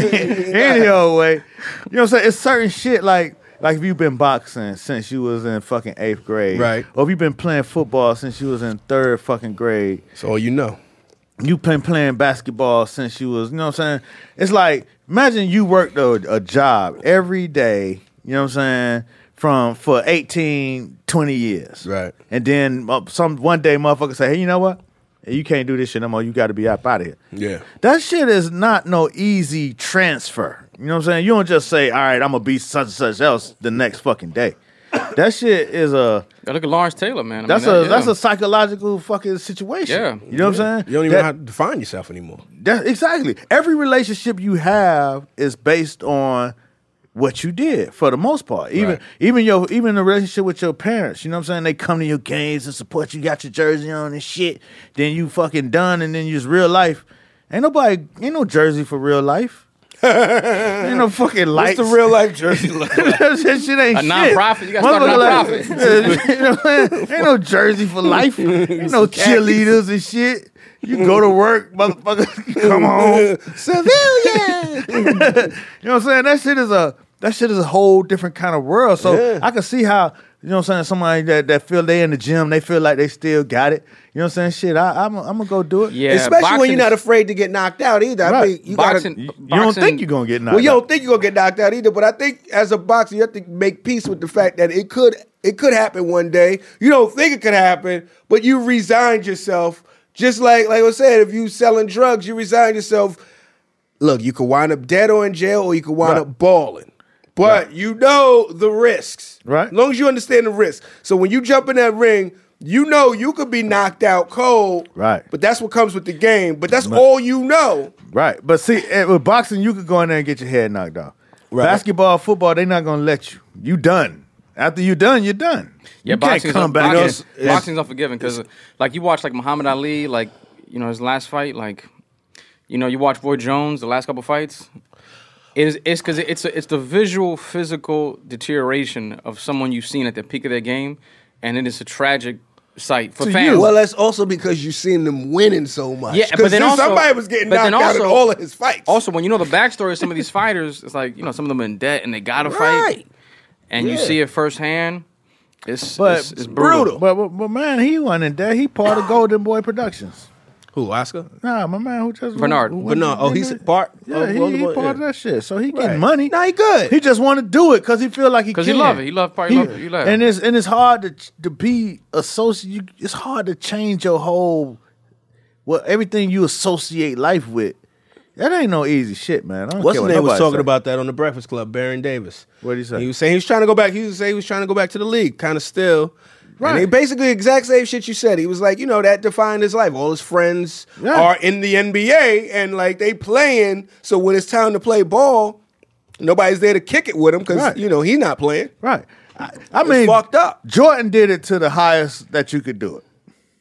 anyway, you know what I'm saying? It's certain shit like like if you've been boxing since you was in fucking eighth grade, Right. Or if you've been playing football since you was in third fucking grade. So you know. You been playing basketball since you was, you know what I'm saying? It's like imagine you worked a, a job every day, you know what I'm saying, from for eighteen, twenty years. Right. And then uh, some one day motherfucker say, hey, you know what? You can't do this shit no more. You got to be up out of here. Yeah. That shit is not no easy transfer. You know what I'm saying? You don't just say, all right, I'm going to be such and such else the next fucking day. That shit is a Yeah, look at Lawrence Taylor, man. I that's mean, a that- that's yeah. a psychological fucking situation. Yeah. You know what I'm saying? You don't even That- know how to define yourself anymore. that, exactly. Every relationship you have is based on what you did for the most part. Even Right. even your even the relationship with your parents. You know what I'm saying? They come to your games and support you, got your jersey on and shit. Then you fucking done and then you just real life. Ain't nobody ain't no jersey for real life. Ain't no fucking lights. What's the real life jersey look like? that shit ain't A shit. non-profit? You gotta start a Motherfucker non-profit. you know what I'm saying? Ain't no jersey for life. Ain't no cheerleaders and shit. You go to work, motherfucker. Come home, civilian. You know what I'm saying? That shit is a that shit is a whole different kind of world. So Yeah. I can see how you know what I'm saying. Somebody that, that feel they in the gym, they feel like they still got it. You know what I'm saying? Shit, I, I'm I'm gonna go do it. Yeah, Especially when boxing's- you're not afraid to get knocked out either. I Right. mean, you boxing, gotta. You, you don't boxing- think you're gonna get knocked Well, you out. don't think you're gonna get knocked out either, but I think as a boxer, you have to make peace with the fact that it could it could happen one day. You don't think it could happen, but you resigned yourself. Just like like I said, if you selling drugs, you resign yourself. Look, you could wind up dead or in jail, or you could wind Right. up balling. But you know the risks, Right. As long as you understand the risks. So when you jump in that ring, you know you could be knocked out cold, Right. But that's what comes with the game. But that's all you know. Right. But see, eh, with boxing, you could go in there and get your head knocked off. Right. Basketball, football, they're not gonna let you. You done. After you done, you're done. Yeah, you can't boxing's come un- back. boxing- and- boxing's unforgiving because, like, you watch like Muhammad Ali, like you know his last fight, like you know you watch Roy Jones, the last couple fights. It is it's because it's a, it's the visual, physical deterioration of someone you've seen at the peak of their game, and it is a tragic sight for To fans. you. Well, that's also because you've seen them winning so much. Yeah, but 'Cause then also somebody was getting but knocked then out in also- all of his fights. Also, when you know the backstory of some of these fighters, it's like you know some of them are in debt and they gotta fight, Right. and you Yeah. see it firsthand. It's But it's, it's brutal. brutal. But, but but man, he wasn't in there. He part of Golden Boy Productions. Who, Oscar? Nah, my man who just Bernard. who went Bernard. to- Oh, he's part Yeah, of he, Golden he Boy, part yeah. of that shit. So he Right. getting money. Nah, he good. He just want to do it because he feel like he 'Cause can. he love it. He love- probably love- he love- he love it. And it's and it's hard to to be associate. It's hard to change your whole well everything you associate life with. That ain't no easy shit, man. I don't What's care his what name was nobody talking say. about that on the Breakfast Club, Baron Davis. What'd he say? He was saying he was trying to go back. He was saying he was trying to go back to the league, kind of still. Right. And he basically the exact same shit you said. He was like, you know, that defined his life. All his friends Yeah. are in the N B A and like they playing. So when it's time to play ball, nobody's there to kick it with him because Right. you know he's not playing. Right. I, I It's mean, fucked up. Jordan did it to the highest that you could do it.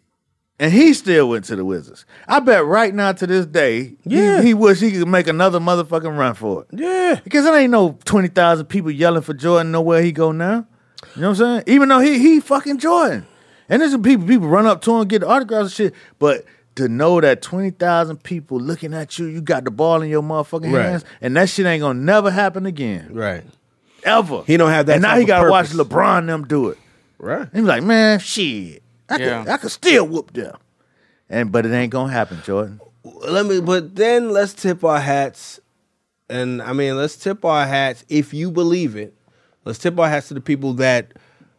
And he still went to the Wizards. I bet right now to this day, Yeah. he, he wish he could make another motherfucking run for it. Yeah. Because there ain't no twenty thousand people yelling for Jordan know where he go now. You know what I'm saying? Even though he he fucking Jordan. And there's some people, people run up to him, get autographs and shit. But to know that twenty thousand people looking at you, you got the ball in your motherfucking Right. hands, and that shit ain't gonna never happen again. Right. Ever. He don't have that And now type he of gotta watch purpose. LeBron them do it. Right. And he's like, man, shit. I Yeah. could I could still whoop them. And but it ain't gonna happen, Jordan. Let me, but then let's tip our hats, and I mean, let's tip our hats if you believe it. Let's tip our hats to the people that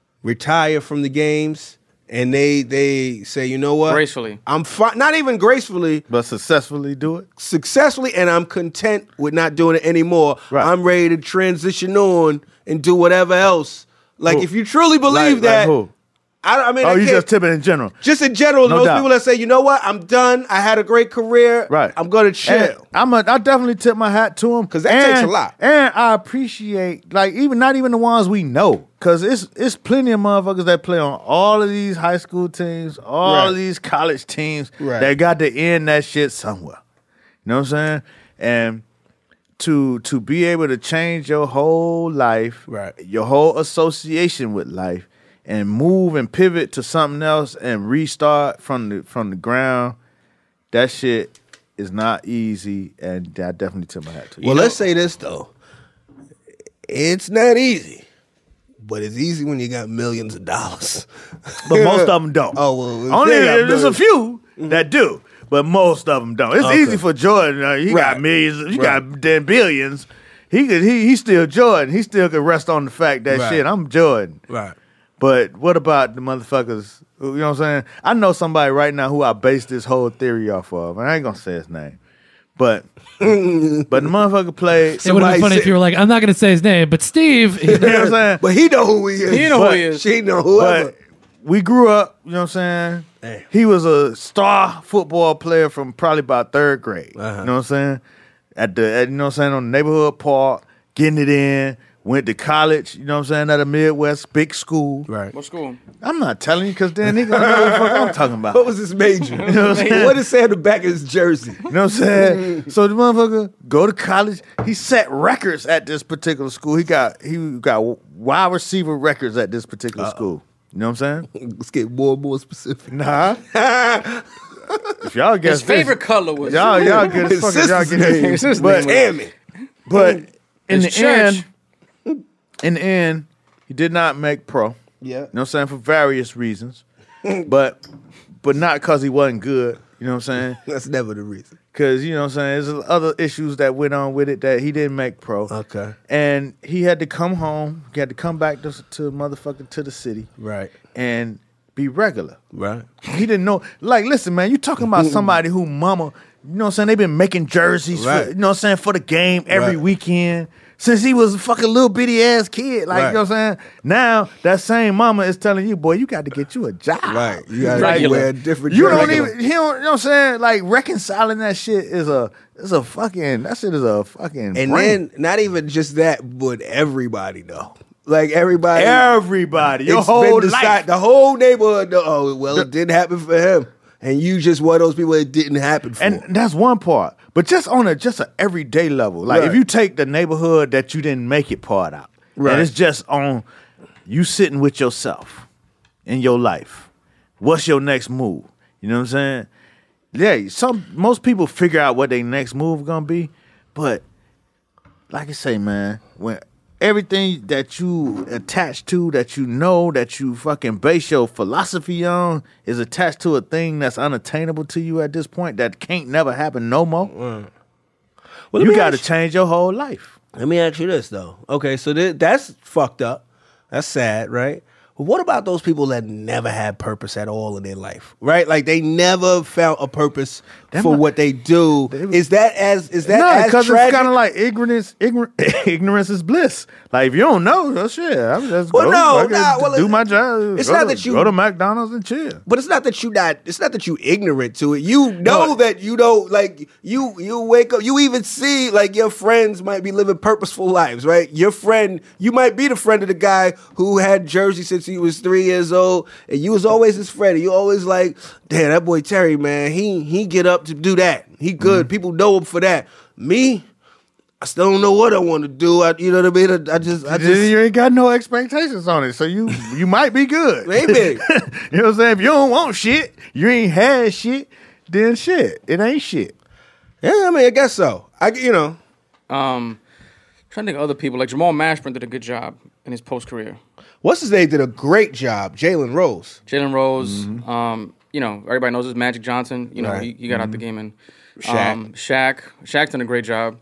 retire from the games and they they say, you know what, Gracefully. I'm fine. Not even gracefully, But successfully do it. successfully, and I'm content with not doing it anymore. Right. I'm ready to transition on and do whatever else Like Who? if you truly believe Like- that, like who? I, I mean, Oh, I you can't- just tipping in general. just in general, No those doubt. people that say, you know what, I'm done. I had a great career. Right. I'm gonna And chill. I'm a, I definitely tip my hat to him 'Cause that takes a lot. And I appreciate like even not even the ones we know, because it's it's plenty of motherfuckers that play on all of these high school teams, all Right. of these college teams Right. that got to end that shit somewhere. You know what I'm saying? And to to be able to change your whole life, Right. your whole association with life, and move and pivot to something else and restart from the from the ground, that shit is not easy, and I definitely tip my hat to you. Well, let's say this though. It's not easy, but it's easy when you got millions of dollars. But most of them don't. Oh, well, only they got there's a millions. few that do, but most of them don't. It's Okay. easy for Jordan. Uh, he Right. got millions. He Right. got damn billions. He could. He he's still Jordan. He still could rest on the fact that Right. shit. I'm Jordan. Right. But what about the motherfuckers? You know what I'm saying? I know somebody right now who I based this whole theory off of, and I ain't gonna say his name. But but the motherfucker played. It would have Somebody been funny said- if you were like, I'm not going to say his name, but Steve. You know what I'm saying? But he know who he is. He know who But he is. She know whoever. But we grew up, you know what I'm saying? Hey. He was a star football player from probably about third grade. Uh-huh. You know what I'm saying? At the at, you know what I'm saying, on the neighborhood park, getting it in, went to college, you know what I'm saying, at a Midwest big school. Right. What school? I'm not telling you because then he gonna know what the fuck I'm talking about. What was his major? You know what I'm saying? What did it say on the back of his jersey? You know what I'm saying? So the motherfucker go to college. He set records at this particular school. He got he got wide receiver records at this particular school. You know what I'm saying? Let's get more and more specific. Nah. If y'all guess His favorite this, color was y'all y'all get His this fucking y'all sister's get name. this. But Damn it. but in His the church. end, in the end, he did not make pro. Yeah. You know what I'm saying? For various reasons. but but not because he wasn't good. You know what I'm saying? That's never the reason. Because, you know what I'm saying, there's other issues that went on with it that he didn't make pro. Okay. And he had to come home. He had to come back to, to motherfucking to the city. Right. And be regular. Right. He didn't know. Like, listen, man, you talking about somebody who mama, you know what I'm saying, they been making jerseys, Right. for, you know what I'm saying, for the game every Right. weekend since he was a fucking little bitty ass kid. Like, Right. you know what I'm saying? Now, that same mama is telling you, boy, you got to get you a job. Right. You gotta Regular. wear a different You don't jersey. even, he don't, you know what I'm saying? Like, reconciling that shit is a, is a fucking, that shit is a fucking And brain. then not even just that, but everybody though. Like everybody. Everybody, your it's whole been life. decide- the whole neighborhood. know, Oh well, it didn't happen for him, and you just one of those people it didn't happen for. And that's one part. But just on a just an everyday level. Like Right. if you take the neighborhood that you didn't make it part out. Right. And it's just on you sitting with yourself in your life. What's your next move? You know what I'm saying? Yeah, some most people figure out what their next move gonna be, but like I say, man, when everything that you attach to, that you know, that you fucking base your philosophy on is attached to a thing that's unattainable to you at this point that can't never happen no more. Well, let You me got to ask- change your whole life. Let me ask you this though. Okay, so th- that's fucked up. That's sad, right? But what about those people that never had purpose at all in their life, right? Like they never found a purpose That for might- what they do. Is that as is that No, as because it's tragic? kind of like ignorance. Ignorance, ignorance is bliss. Like if you don't know, oh shit, I'm just Well, go, no, fucking nah, well, do it- my job. it's Go not to- that you- go to McDonald's and chill. But it's not that you not. It's not that you ignorant to it. You know No. that you don't like. You you wake up. You even see like your friends might be living purposeful lives, right? Your friend, you might be the friend of the guy who had Jersey since he was three years old, and you was always his friend. And you always like, damn, that boy Terry, man, he he get up to do that. He good. People know him for that. Me, I still don't know what I want to do. I, you know what I mean? I, I just, I just. you ain't got no expectations on it, so you you might be good. Maybe. You know what I'm saying? If you don't want shit, you ain't had shit, then shit, it ain't shit. Yeah, I mean, I guess so. I, you know, Um, trying to think of other people like Jamal Mashburn did a good job in his post career. what's his name did a great job. Jalen Rose. Jalen Rose, um, you know, everybody knows this Magic Johnson. You know, Right. he, he got out the game and Shaq. Um, Shaq, Shaq done a great job.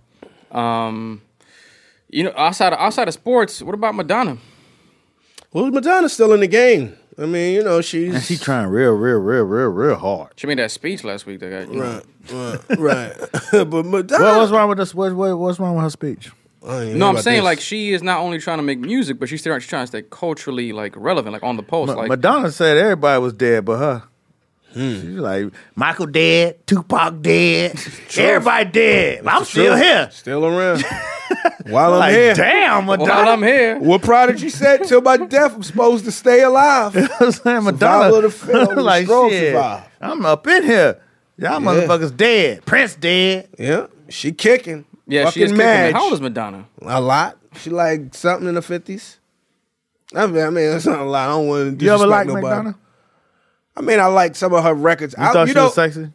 Um, you know, outside of, outside of sports, what about Madonna? Well, Madonna's still in the game. I mean, you know, she's And she trying real, real, real, real, real hard. She made that speech last week. That got, you know, right, right, right. But Madonna, Well, what's wrong with this? What, what, what's wrong with her speech? No, I'm saying this. Like she is not only trying to make music, but she's still trying to stay culturally like relevant, like on the pulse. Ma- like Madonna said everybody was dead but her. Hmm. She's like, Michael dead, Tupac dead, everybody dead. I'm still true. here. Still around. While I'm like, here. Damn, Madonna. While I'm here. What Prodigy said, till my death, I'm supposed to stay alive. I'm saying, Madonna. Of the film, like, strong shit, survive. I'm up in here. Y'all yeah. motherfuckers dead. Prince dead. Yeah, she kicking. Yeah, Fucking she is Madge. kicking. How old is Madonna? A lot. She like something in the fifties. I mean, I mean, that's not a lot. I don't want to disrespect You ever like nobody. Madonna? I mean, I like some of her records. You I, thought you she know, was sexy?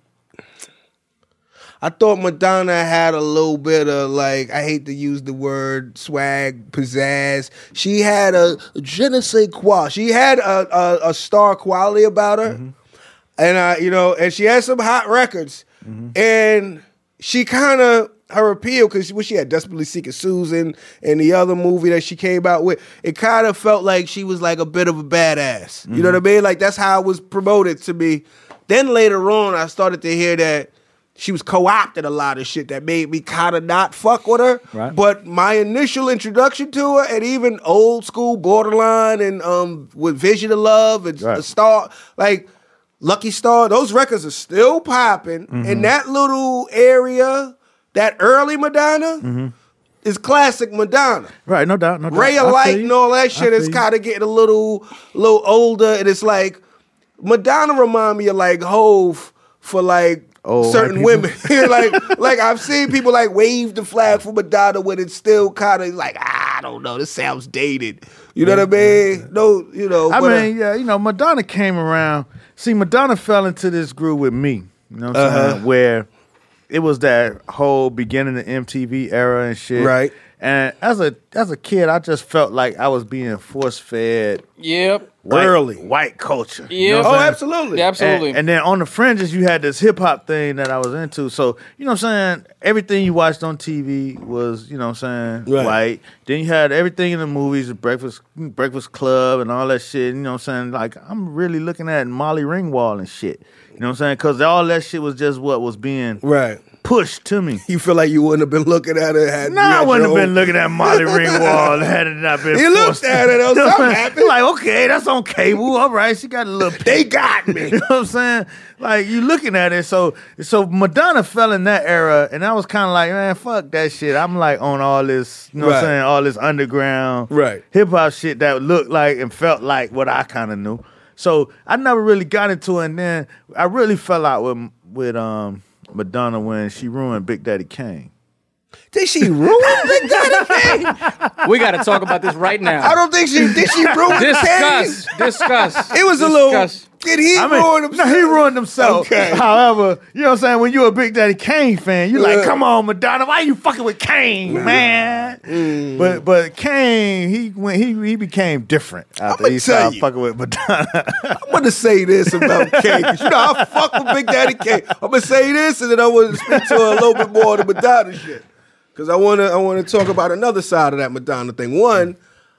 I thought Madonna had a little bit of like, I hate to use the word swag, pizzazz. She had a je ne sais quoi. She had a, a, a star quality about her. Mm-hmm. And, uh, you know, and she had some hot records. Mm-hmm. And she kind of, her appeal, because what she had, Desperately Seeking Susan, and the other movie that she came out with, it kind of felt like she was like a bit of a badass. Mm-hmm. You know what I mean? Like that's how it was promoted to me. Then later on, I started to hear that she was co-opted a lot of shit that made me kind of not fuck with her. Right. But my initial introduction to her, and even old school Borderline and um with Vision of Love and right. the Star, like Lucky Star, those records are still popping mm-hmm. in that little area. That early Madonna mm-hmm. is classic Madonna. Right, no doubt, no doubt. Ray of Light and all that shit is kind of getting a little, little older, and it's like Madonna remind me of like Hove for like oh, certain women. like, like I've seen people like wave the flag for Madonna when it's still kind of like ah, I don't know, this sounds dated. You know what I mean? No, you know. I but, mean, yeah, you know, Madonna came around. See, Madonna fell into this groove with me. You know what I'm uh-huh. saying? Where it was that whole beginning of M T V era and shit. Right. And as a as a kid, I just felt like I was being force fed. Yep. White, Early. White culture. Yeah. You know oh, absolutely. Yeah, absolutely. And, and then on the fringes, you had this hip hop thing that I was into. So, you know what I'm saying? Everything you watched on T V was, you know what I'm saying, right. white. Then you had everything in the movies, Breakfast Breakfast Club and all that shit. You know what I'm saying? Like, I'm really looking at Molly Ringwald and shit. You know what I'm saying? Because all that shit was just what was being right. pushed to me. You feel like you wouldn't have been looking at it had No, I wouldn't have been looking at Molly Ringwald had it not been You forced. looked at it, though, something happened. Like, okay, that's on cable. All right, she got a little... They got me. You know what I'm saying? Like, you looking at it, so so Madonna fell in that era, and I was kind of like, man, fuck that shit. I'm like on all this, you know what I'm Right. saying, all this underground Right. hip-hop shit that looked like and felt like what I kind of knew. So I never really got into it, and then I really fell out with with um Madonna when she ruined Big Daddy Kane. Did she ruin Big Daddy Kane? We got to talk about this right now. I don't think she did. She ruin Discuss. Kane? Discuss. It was Discuss. a little. Did he I mean, ruin himself? No, he ruined himself. Okay. However, you know what I'm saying? When you're a Big Daddy Kane fan, you're Yeah. like, come on, Madonna, why you fucking with Kane, man? Mm. But but Kane, he went, he he became different after I'ma he tell started you. fucking with Madonna. I'm gonna say this about Kane, 'cause you know I fuck with Big Daddy Kane. I'm gonna say this, and then I want to speak to her a little bit more of the Madonna shit, because I wanna I wanna talk about another side of that Madonna thing. One,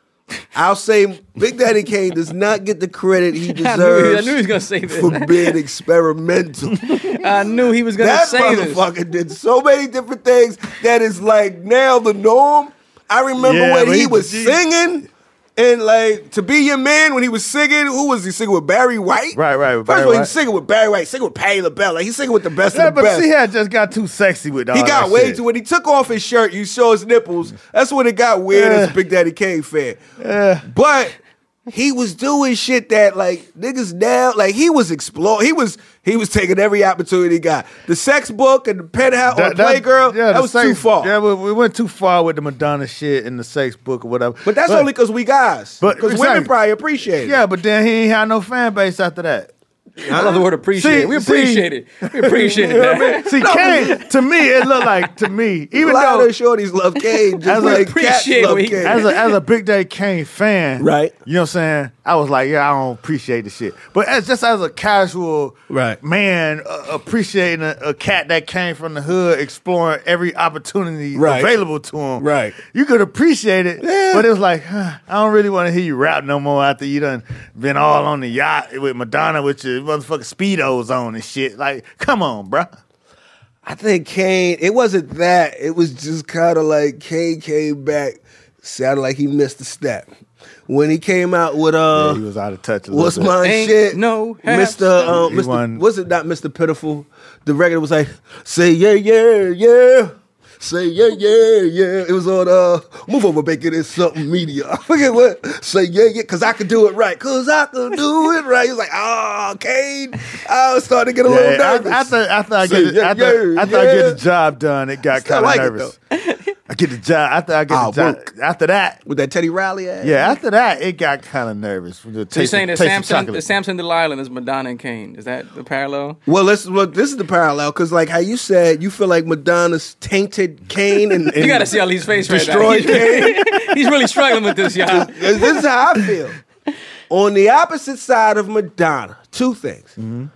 I'll say Big Daddy Kane does not get the credit he I knew, I deserves knew he was going to say this. for being experimental. I knew he was going to That say this. motherfucker did so many different things that is like now the norm. I remember Yeah, when but he, he- was he- singing. And like To Be Your Man, when he was singing, who was he singing with? Barry White? Right, right, with First Barry of all, he White. was singing with Barry White, singing with Patti LaBelle. Like he's singing with the best yeah, of the but best. see, he had just got too sexy with all He got that way shit. too. When he took off his shirt, you saw his nipples. That's when it got weird as a Big Daddy Kane fan. Yeah. But he was doing shit that like niggas now, like he was exploring. He was he was taking every opportunity he got. The sex book and the penthouse or Playgirl, yeah, that the was sex- too far. Yeah, we, we went too far with the Madonna shit and the sex book or whatever. But that's only because we guys. But- Because exactly. women probably appreciate it. Yeah, but then he ain't had no fan base after that. I love the word appreciate. See- we appreciate see- it. We appreciate it. man. See, Kane, to me, it looked like, to me, A even lot though of shorties love Kane, just As a- like cats appreciate love what he- Kane. as a as a Big Daddy Kane fan, Right. You know what I'm saying? I was like, yeah, I don't appreciate the shit. But as just as a casual Right. man, uh, appreciating a, a cat that came from the hood, exploring every opportunity Right. available to him, Right. You could appreciate it, Yeah. but it was like, huh, I don't really want to hear you rap no more after you done been all on the yacht with Madonna with your motherfucking Speedos on and shit. Like, come on, bruh. I think Kane, it wasn't that. It was just kind of like Kane came back, sounded like he missed a step. When he came out with uh, yeah, he was out of touch. A what's little bit. my Ain't shit? no Mister Um, He Mister won. Was it not Mister Pitiful? The record was like, say yeah, yeah, yeah. Say yeah, yeah, yeah. It was on uh, Move Over Bacon and something media. I forget what. Say yeah, yeah, cause I could do it right. Cause I could do it right. He was like, oh, Kane. I was starting to get a little Yeah, nervous. after, after I Say get, yeah, after, yeah, after I yeah. get the job done, it got Still kind of like it, nervous. I get the job after I get Ah, the job. work. After that, With that Teddy Riley ad. yeah, after that, it got kind of nervous. The So you're taste saying of- that taste of Samson, chocolate. that Samson Delilah is Madonna and Kane? Is that the parallel? Well, let's look. This is the parallel because, like, how you said, you feel like Madonna's tainted Kane and, and You got to see Ali's face right now. destroyed Kane. He's really struggling with this, y'all. This is how I feel. On the opposite side of Madonna, two things. Mm-hmm.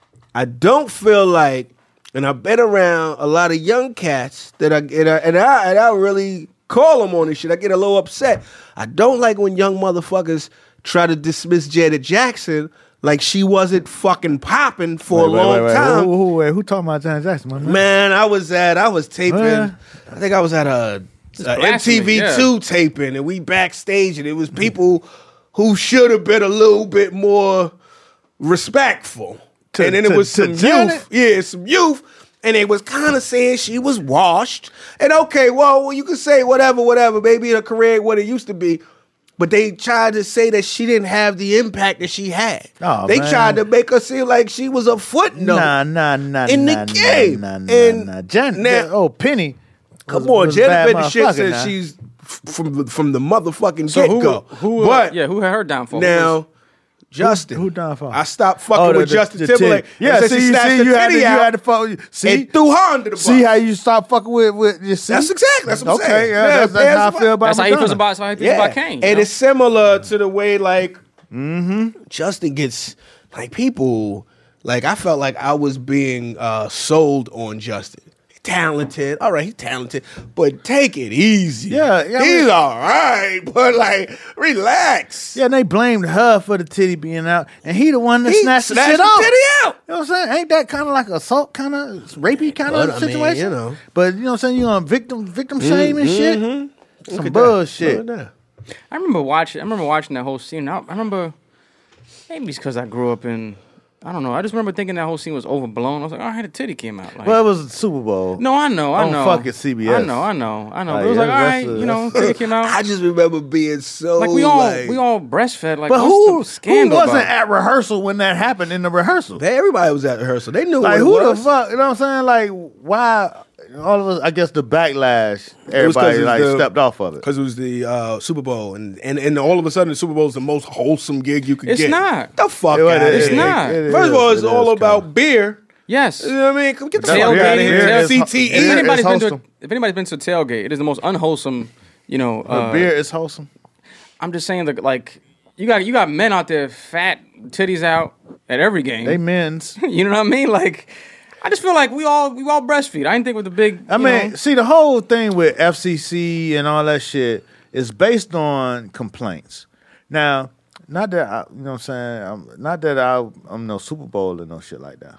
I don't feel like, and I've been around a lot of young cats that I and I, and I, and I really call them on this shit. I get a little upset. I don't like when young motherfuckers try to dismiss Janet Jackson like she wasn't fucking popping for Wait, a long wait, wait, wait. time. Who, who, wait, who talking about Janet Jackson? My man? Man, I was at, I was taping, What? I think I was at a, a M blasphemy, T V yeah. two taping, and we backstage, and it was people who should have been a little bit more respectful. To- and then it to- was to some Janet? youth. Yeah, some youth. And they was kind of saying she was washed. And okay, well, well, you can say whatever, whatever. Maybe her career ain't what it used to be. But they tried to say that she didn't have the impact that she had. Oh, they man. tried to make her seem like she was a footnote. Nah, nah, nah, in the nah, game. Nah, nah, And nah, nah. Janet, now- oh, Penny. Come was- on, was a bad Janet been the shit motherfucker since now. she's f- from the, from the motherfucking So get who, go. who, uh, but yeah, who had her downfall? Who now, was- Justin, who done for? I stopped fucking Oh, the- with the- Justin the Timberlake. titty. Yeah, and see, she you snatched see, the you had to, titty you out had to fuck. See, and threw her under the bus. see how you stop fucking with with your see? That's exactly that's what I'm okay, saying. yeah, that's, that's man, how I feel about That's how he feels Madonna. about, that's how he feels yeah. about Kane. you And know? it's similar to the way like Mm-hmm. Justin gets like people like I felt like I was being uh, sold on Justin. Talented, all right, he's talented, but take it easy. Yeah, yeah, I he's mean- all right, but like relax. Yeah, and they blamed her for the titty being out, and he the one that He snatched the snatched shit the out. titty out. You know what I'm saying? Ain't that kind of like assault, kind of rapey kind But, of I mean, situation? you know. But you know what I'm saying? You on victim victim shame and shit. Look Some at bullshit. that. Look at that. I remember watching. I remember watching that whole scene. I, I remember maybe it's because I grew up in. I don't know. I just remember thinking that whole scene was overblown. I was like, oh, I had a titty came out. Like, Well, it was the Super Bowl. no, I know, I on know. fucking C B S. I know, I know, I know. Like, But it was like, all that's- right, that's a- you know, that's- titty came out. I just remember being so like we all, like, we all breastfed. Like, But what's who, the who scandal wasn't about? at rehearsal when that happened in the rehearsal? They- everybody was at rehearsal. They knew Like, what who it the was. fuck? You know what I'm saying? Like, why? All of us, I guess the backlash, everybody it's like the- stepped off of it. Because it was the uh, Super Bowl, and, and and all of a sudden the Super Bowl is the most wholesome gig you could It's get. not. The fuck It- out it- It's it- not. it- it First of is- all, it's it all is about kinda- beer. Yes. You know what I mean? Come get the That's fuck what- out of yeah, here. it's- C T If it's- E. anybody's it's been to, a, wholesome. if anybody's been to a tailgate, it is the most unwholesome. You know, But uh, beer is wholesome. I'm just saying that, like, you got you got men out there, fat titties out at every game. They men's. You know what I mean? Like, I just feel like we all we all breastfeed. I didn't think with the big. I you mean, know, see, the whole thing with F C C and all that shit is based on complaints. Now, not that I, you know what I'm saying, I'm, not that I, I'm no Super Bowl or no shit like that,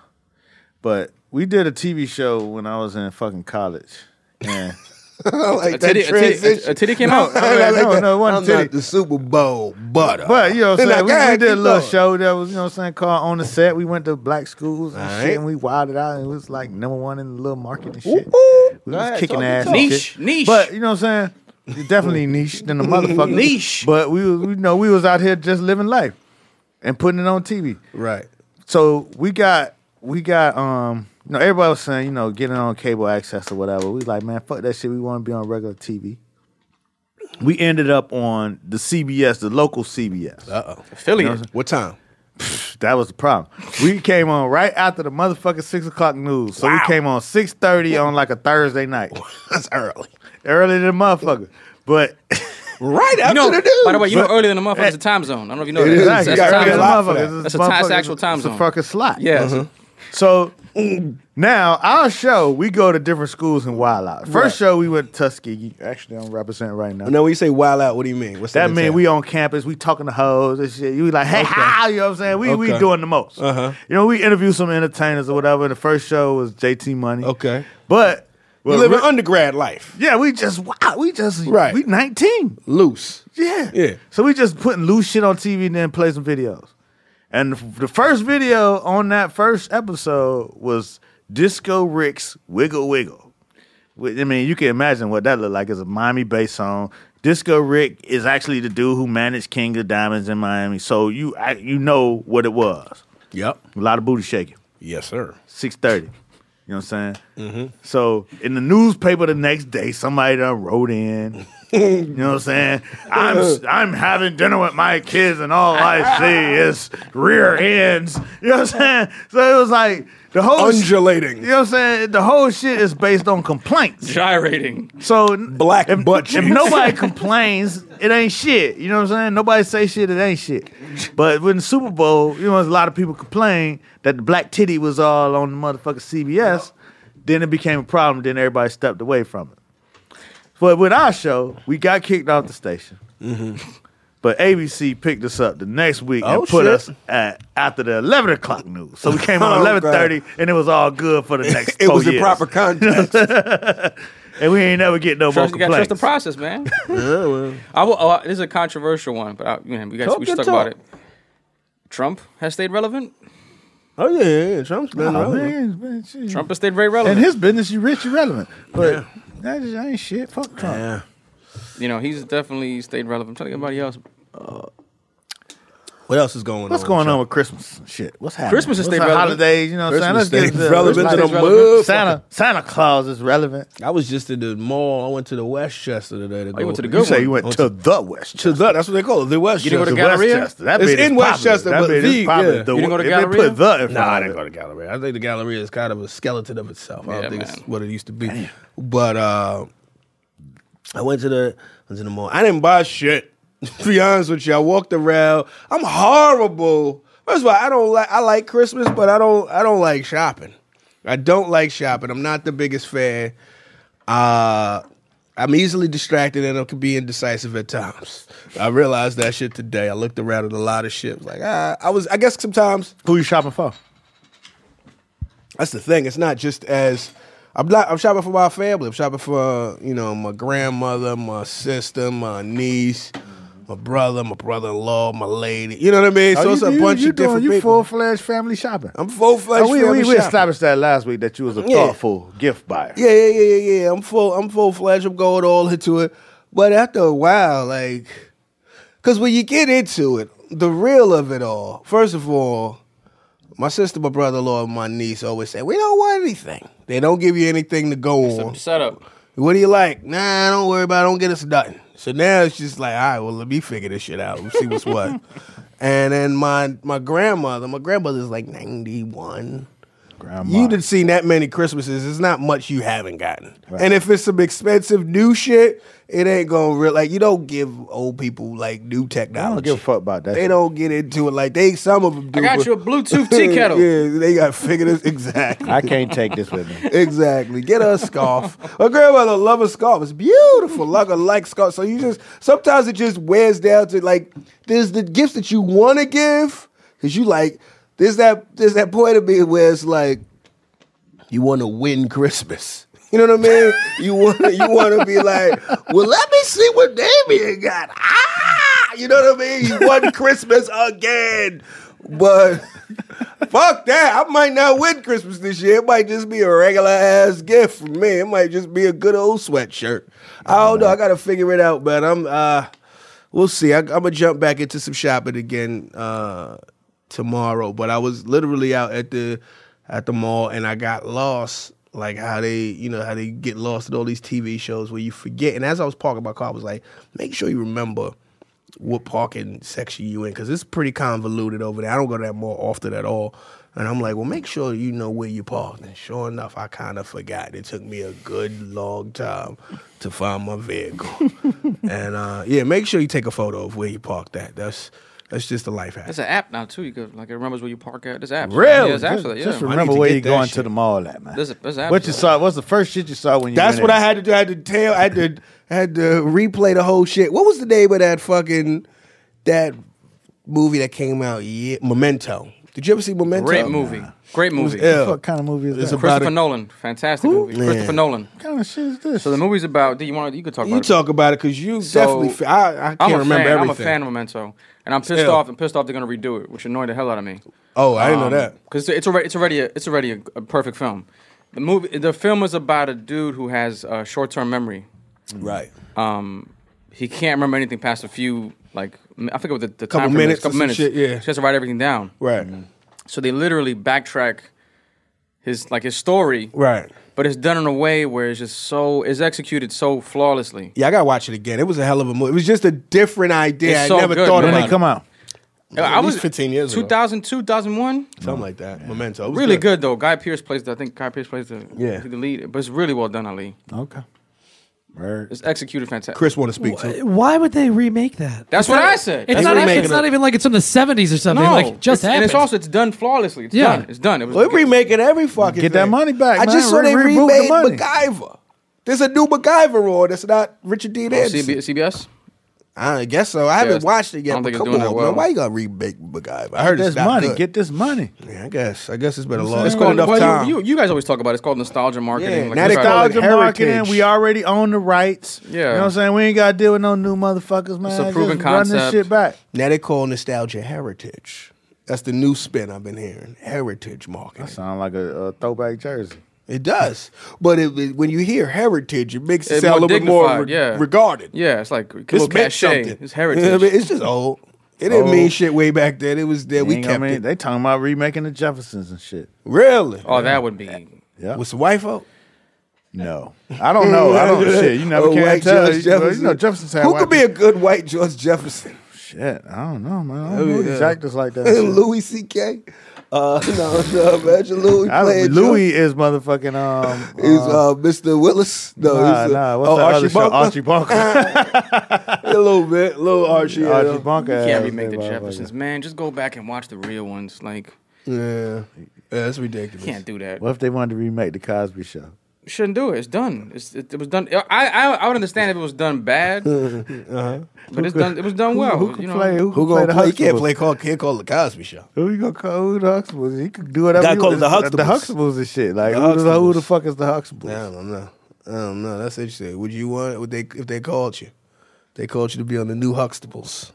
but we did a T V show when I was in fucking college, and I like a that titty, a, titty, transition. a, a titty came No, out. I mean, no, no, it wasn't I'm titty. not the Super Bowl butter. But you know what I'm Then saying? I We, we gotta did a keep little going. show that was, you know what I'm saying, called On the Set. We went to black schools and All shit, right. and we wilded out, and it was like number one in the little market and shit. Whoop, whoop. We Go was ahead, kicking talk, ass. talk. and Niche, shit. niche. But you know what I'm saying? Definitely niche than the motherfucker. Niche. But we, was- we you know we was out here just living life and putting it on T V. Right. So we got we got um you know everybody was saying, you know, getting on cable access or whatever. We was like, man, fuck that shit. We want to be on regular T V. We ended up on the C B S, the local C B S. Uh oh. Affiliate. What time? That was the problem. We came on right after the motherfucking six o'clock news. So Wow. we came on six thirty on like a Thursday night. That's early. Early than the motherfucker. But Right after You know, the news. by the way, you know But- earlier than the motherfucker is a time zone. I don't know if you know It that. is. That's, You that's got a time early zone. lot for that. It's That's a time- it's motherfucker- actual time it's a zone. fucking slot. Yeah. Mm-hmm. So Now, our show, we go to different schools and wild out. First right. show, we went to Tuskegee. Actually, I'm representing right now. Now, when you say wild out, what do you mean? What's that mean? We on campus, we talking to hoes and shit. You like, hey, okay. how? You know what I'm saying? We okay. we doing the most. Uh-huh. You know, we interview some entertainers or whatever. The first show was J T Money. Okay. But... Well, you live an undergrad life. Yeah, we just, wow, we just, right. we nineteen. Loose. Yeah. Yeah. So we just putting loose shit on T V and then play some videos. And the, the first video on that first episode was Disco Rick's Wiggle Wiggle. I mean, you can imagine what that looked like. It's a Miami-based song. Disco Rick is actually the dude who managed King of Diamonds in Miami. So you I, you know what it was. Yep. A lot of booty shaking. Yes, sir. six thirty. You know what I'm saying? Mm-hmm. So in the newspaper the next day, somebody done wrote in. You know what I'm saying? I'm I'm having dinner with my kids and all I see is rear ends. You know what I'm saying? So it was like the whole undulating. Sh- you know what I'm saying? The whole shit is based on complaints. Gyrating. So black if, butt cheeks. If nobody complains, it ain't shit. You know what I'm saying? Nobody say shit, it ain't shit. But when the Super Bowl, you know, a lot of people complain that the black titty was all on the motherfucking C B S. Then it became a problem. Then everybody stepped away from it. But with our show, we got kicked off the station. Mm-hmm. But A B C picked us up the next week oh, and put shit. us at after the eleven o'clock news. So we came on eleven thirty, and it was all good for the next It four was years. in proper context. And we ain't never get no trust, more you complaints. You got to trust the process, man. Yeah, well. I will, oh, this is a controversial one, but I, man, we got Talk we should your talk about talk. it. Trump has stayed relevant. Oh, yeah, yeah, yeah. Trump's been Oh, relevant. man, man, shit. Trump has stayed very relevant. In his business, you rich, you relevant. But Yeah. that just ain't shit. Fuck Trump. Yeah. You know, he's definitely stayed relevant. I'm telling anybody else. Uh, What else is going What's on? going on with Christmas? Shit. What's happening? Christmas is What's stay our relevant. holidays, you know what I'm Christmas saying? Let's stays get relevant to the relevant. Santa, Santa Claus is relevant. I was just in the mall. I went to the Westchester today. To you go. went to the You good say one. you went Went to the West. To the, that's what they call it, the Westchester. You didn't go to The Galleria? Westchester. That It's bit is in popular. Westchester, That but bit the- is popular. yeah. The- You didn't go to if they Galleria? put the in front Nah, I of didn't it. go to Galleria. I think the Galleria is kind of a skeleton of itself. I don't Yeah, think man. it's what it used to be. But uh, I went to the went to the mall. I didn't buy shit. To be honest with you, I walked around. I'm horrible. First of all, I don't like. I like Christmas, but I don't. I don't like shopping. I don't like shopping. I'm not the biggest fan. Uh, I'm easily distracted and I can be indecisive at times. I realized that shit today. I looked around at a lot of shit. Like ah, I was. I guess sometimes. Who you shopping for? That's the thing. It's not just as I'm not. I'm shopping for my family. I'm shopping for you know my grandmother, my sister, my niece, my brother, my brother-in-law, my lady. You know what I mean? So Oh, it's you, a you, bunch you of doing, different you people. full-fledged family shopping. I'm full-fledged Oh, we, family we, we shopping. established that last week that you was a Yeah. thoughtful gift buyer. Yeah, yeah, yeah, yeah, yeah. I'm full. I'm full-fledged. I'm going all into it. But after a while, like, because when you get into it, the real of it all. First of all, my sister, my brother-in-law, and my niece always say, we don't want anything. They don't give you anything to go on. Set up. What do you like? Nah, don't worry about it. Don't get us nothing. So now it's just like, all right, well, let me figure this shit out. We'll see what's what. And then my my grandmother, my grandmother's like ninety-one. Grandma. You didn't see that many Christmases. There's not much you haven't gotten. And if it's some expensive new shit, it ain't gonna real like you don't give old people like new I technology. don't give a fuck about that. They shit. don't get into it like they. Some of them do. I got but- you a Bluetooth tea kettle. Yeah, they got to figure this exactly. I can't take this with me. Exactly. Get her a scarf. Her grandmother love a scarf. It's beautiful. Like a like scarf. So you just sometimes it just wears down to like there's the gifts that you want to give because you like there's that there's that point of me where it's like you want to win Christmas. You know what I mean? You want you want to be like, well, let me see what Damien got. Ah, you know what I mean? You won Christmas again, but. Fuck that. I might not win Christmas this year. It might just be a regular ass gift from me. It might just be a good old sweatshirt. I don't know. I gotta figure it out, but I'm uh we'll see. I, I'm gonna jump back into some shopping again uh tomorrow. But I was literally out at the at the mall and I got lost. Like how they, you know, how they get lost in all these T V shows where you forget. And as I was parking my car, I was like, make sure you remember what parking section you in, because it's pretty convoluted over there. I don't go to that mall often at all. And I'm like, well, make sure you know where you parked. And sure enough, I kind of forgot. It took me a good long time to find my vehicle. And uh, yeah, make sure you take a photo of where you parked at. That's That's just the life hack. There's an app now too. You could like it remembers where you park at. There's apps. Really? Yeah, there's apps Just, for that. Yeah. just I remember need to where get you that going shit. to the mall at, man. There's a, there's apps What for you that. saw? What's the first shit you saw when you? That's went what in? I had to do. I had to tell. I had to. I had to replay the whole shit. What was the name of that fucking that movie that came out? Yeah, Memento. Did you ever see Memento? Great movie. Great movie. ill. What kind of movie is It's that? a- Christopher about it. Nolan. Fantastic movie. Man. Christopher Nolan. What kind of shit is this? So the movie's about. Do you want? You could talk You about it. talk about it because you So, definitely. Fa- I, I can't I'm a remember fan. everything. I'm a fan of Memento, and I'm pissed Still. off. I'm pissed off they're gonna redo it, which annoyed the hell out of me. Oh, I didn't know Um, that. because it's already it's already a, it's already a, a perfect film. The movie, the film is about a dude who has uh, short-term memory. Right. Um, he can't remember anything past a few like I forget what the, the Couple time frame minutes is. or Couple some minutes. shit, yeah. He has to write everything down. Right. So they literally backtrack his like his story, Right. but it's done in a way where it's just so it's executed so flawlessly. Yeah, I gotta watch it again. It was a hell of a movie. It was just a different idea. It's I so never good, thought man. when about they come out? it. I At was least fifteen years ago. two thousand two, two thousand one Something like that. Memento. It was Really good though. Guy Pearce plays the I think Guy Pearce plays the Yeah. the lead, but it's really well done, Ali. Okay. Word. It's executed fantastic. Chris want to speak to. it. Why would they remake that? That's what I said. It's That's not. what I Even, said. it's not even like it's from the seventies or something. No, like it just it's, happened. and it's also it's done flawlessly. It's Yeah. done. It's done. It was Well, they remaking every fucking Get that thing. money back, I man. just saw Re- they reboot the remade money. MacGyver. There's a new MacGyver on. That's not Richard Dean Oh, Anderson. C B- C B S. I guess so. I haven't it's- watched it yet. I don't But think it's come doing on, that well. man. Why you gonna remake MacGyver? I heard Get it's this not money. good. Get this money. Yeah, I guess. I guess it's been a I'm long. saying? It's Well, been enough well, time. You, you, you guys always talk about it. It's called nostalgia marketing. Yeah, Like, now we they try- call it Nostalgia marketing. heritage. We already own the rights. Yeah. You know what I'm saying? We ain't got to deal with no new motherfuckers, man. It's a proven Just run this concept. shit back. Now they call nostalgia heritage. That's the new spin I've been hearing. Heritage marketing. Sound like a, a throwback jersey. It does, but it, it- when you hear heritage, it makes it It's sound a more little bit more dignified, re- yeah. regarded. Yeah, it's like a This little meant cachet. something. It's You know what I heritage. mean? It's just old. It didn't Old. mean shit way back then. It was there. We Ain't kept gonna mean- it. They talking about remaking the Jeffersons and shit. Really? Oh, that would be. Yeah. With some white folk? No. I don't know. I don't shit. You never Oh, can white tell. George You, Jefferson. you know Jefferson had Who white could be a good white George Jefferson? Shit, I don't know, man. I don't know Yeah. these actors like that. shit. Louis C K. Uh, no, no, imagine Louis I- playing Louis is motherfucking um. George. He's uh, uh, Mister Willis. No, nah, he's uh, nah. What's oh, that Archie other show? Bunker. Archie Bunker. A little bit, a little Archie. Archie yeah. Bunker. You can't ass, remake the that motherfucker. Jeffersons, man. Just go back and watch the real ones. Like, Yeah, yeah, that's ridiculous. can't do that. What if they wanted to remake the Cosby Show? Shouldn't do it. It's done. It's, it, it was done. I, I I would understand if it was done bad, but it's done. It was done well. Who, who can you know, play? Who, Who can gonna play play? the He can't Huxtables? play. Call, can't call the Cosby Show. Who you gonna call? Who the Huxtables? He could do whatever. Gotta he call wants. it the The Huxtables. Huxtables and shit. Like The who, the, who Huxtables. the fuck is the Huxtables? I don't know. I don't know. That's interesting. Would you want? Would they if they called you? They called you to be on the new Huxtables.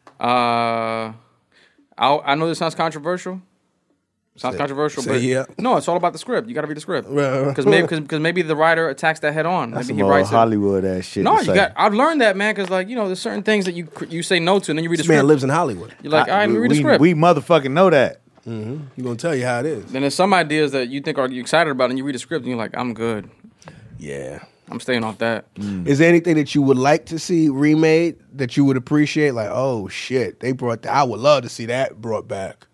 Uh, I I know this sounds controversial. Sounds Say- controversial, say but yeah. no, it's all about the script. You got to read the script Right, right. because maybe because maybe the writer attacks that head on. That's Maybe some he old writes it. Hollywood ass shit. No, to you say. got. I've learned that, man, because like you know, there's certain things that you you say no to, and then you read the This man script. lives in Hollywood. You're like, all right, let me read the we, script. we motherfucking know that. He's gonna tell you how it is. then there's some ideas that you think are you excited about, and you read the script, and you're like, I'm good. Yeah. I'm staying off that. Is there anything that you would like to see remade that you would appreciate? Like, oh shit, they brought that. I would love to see that brought back.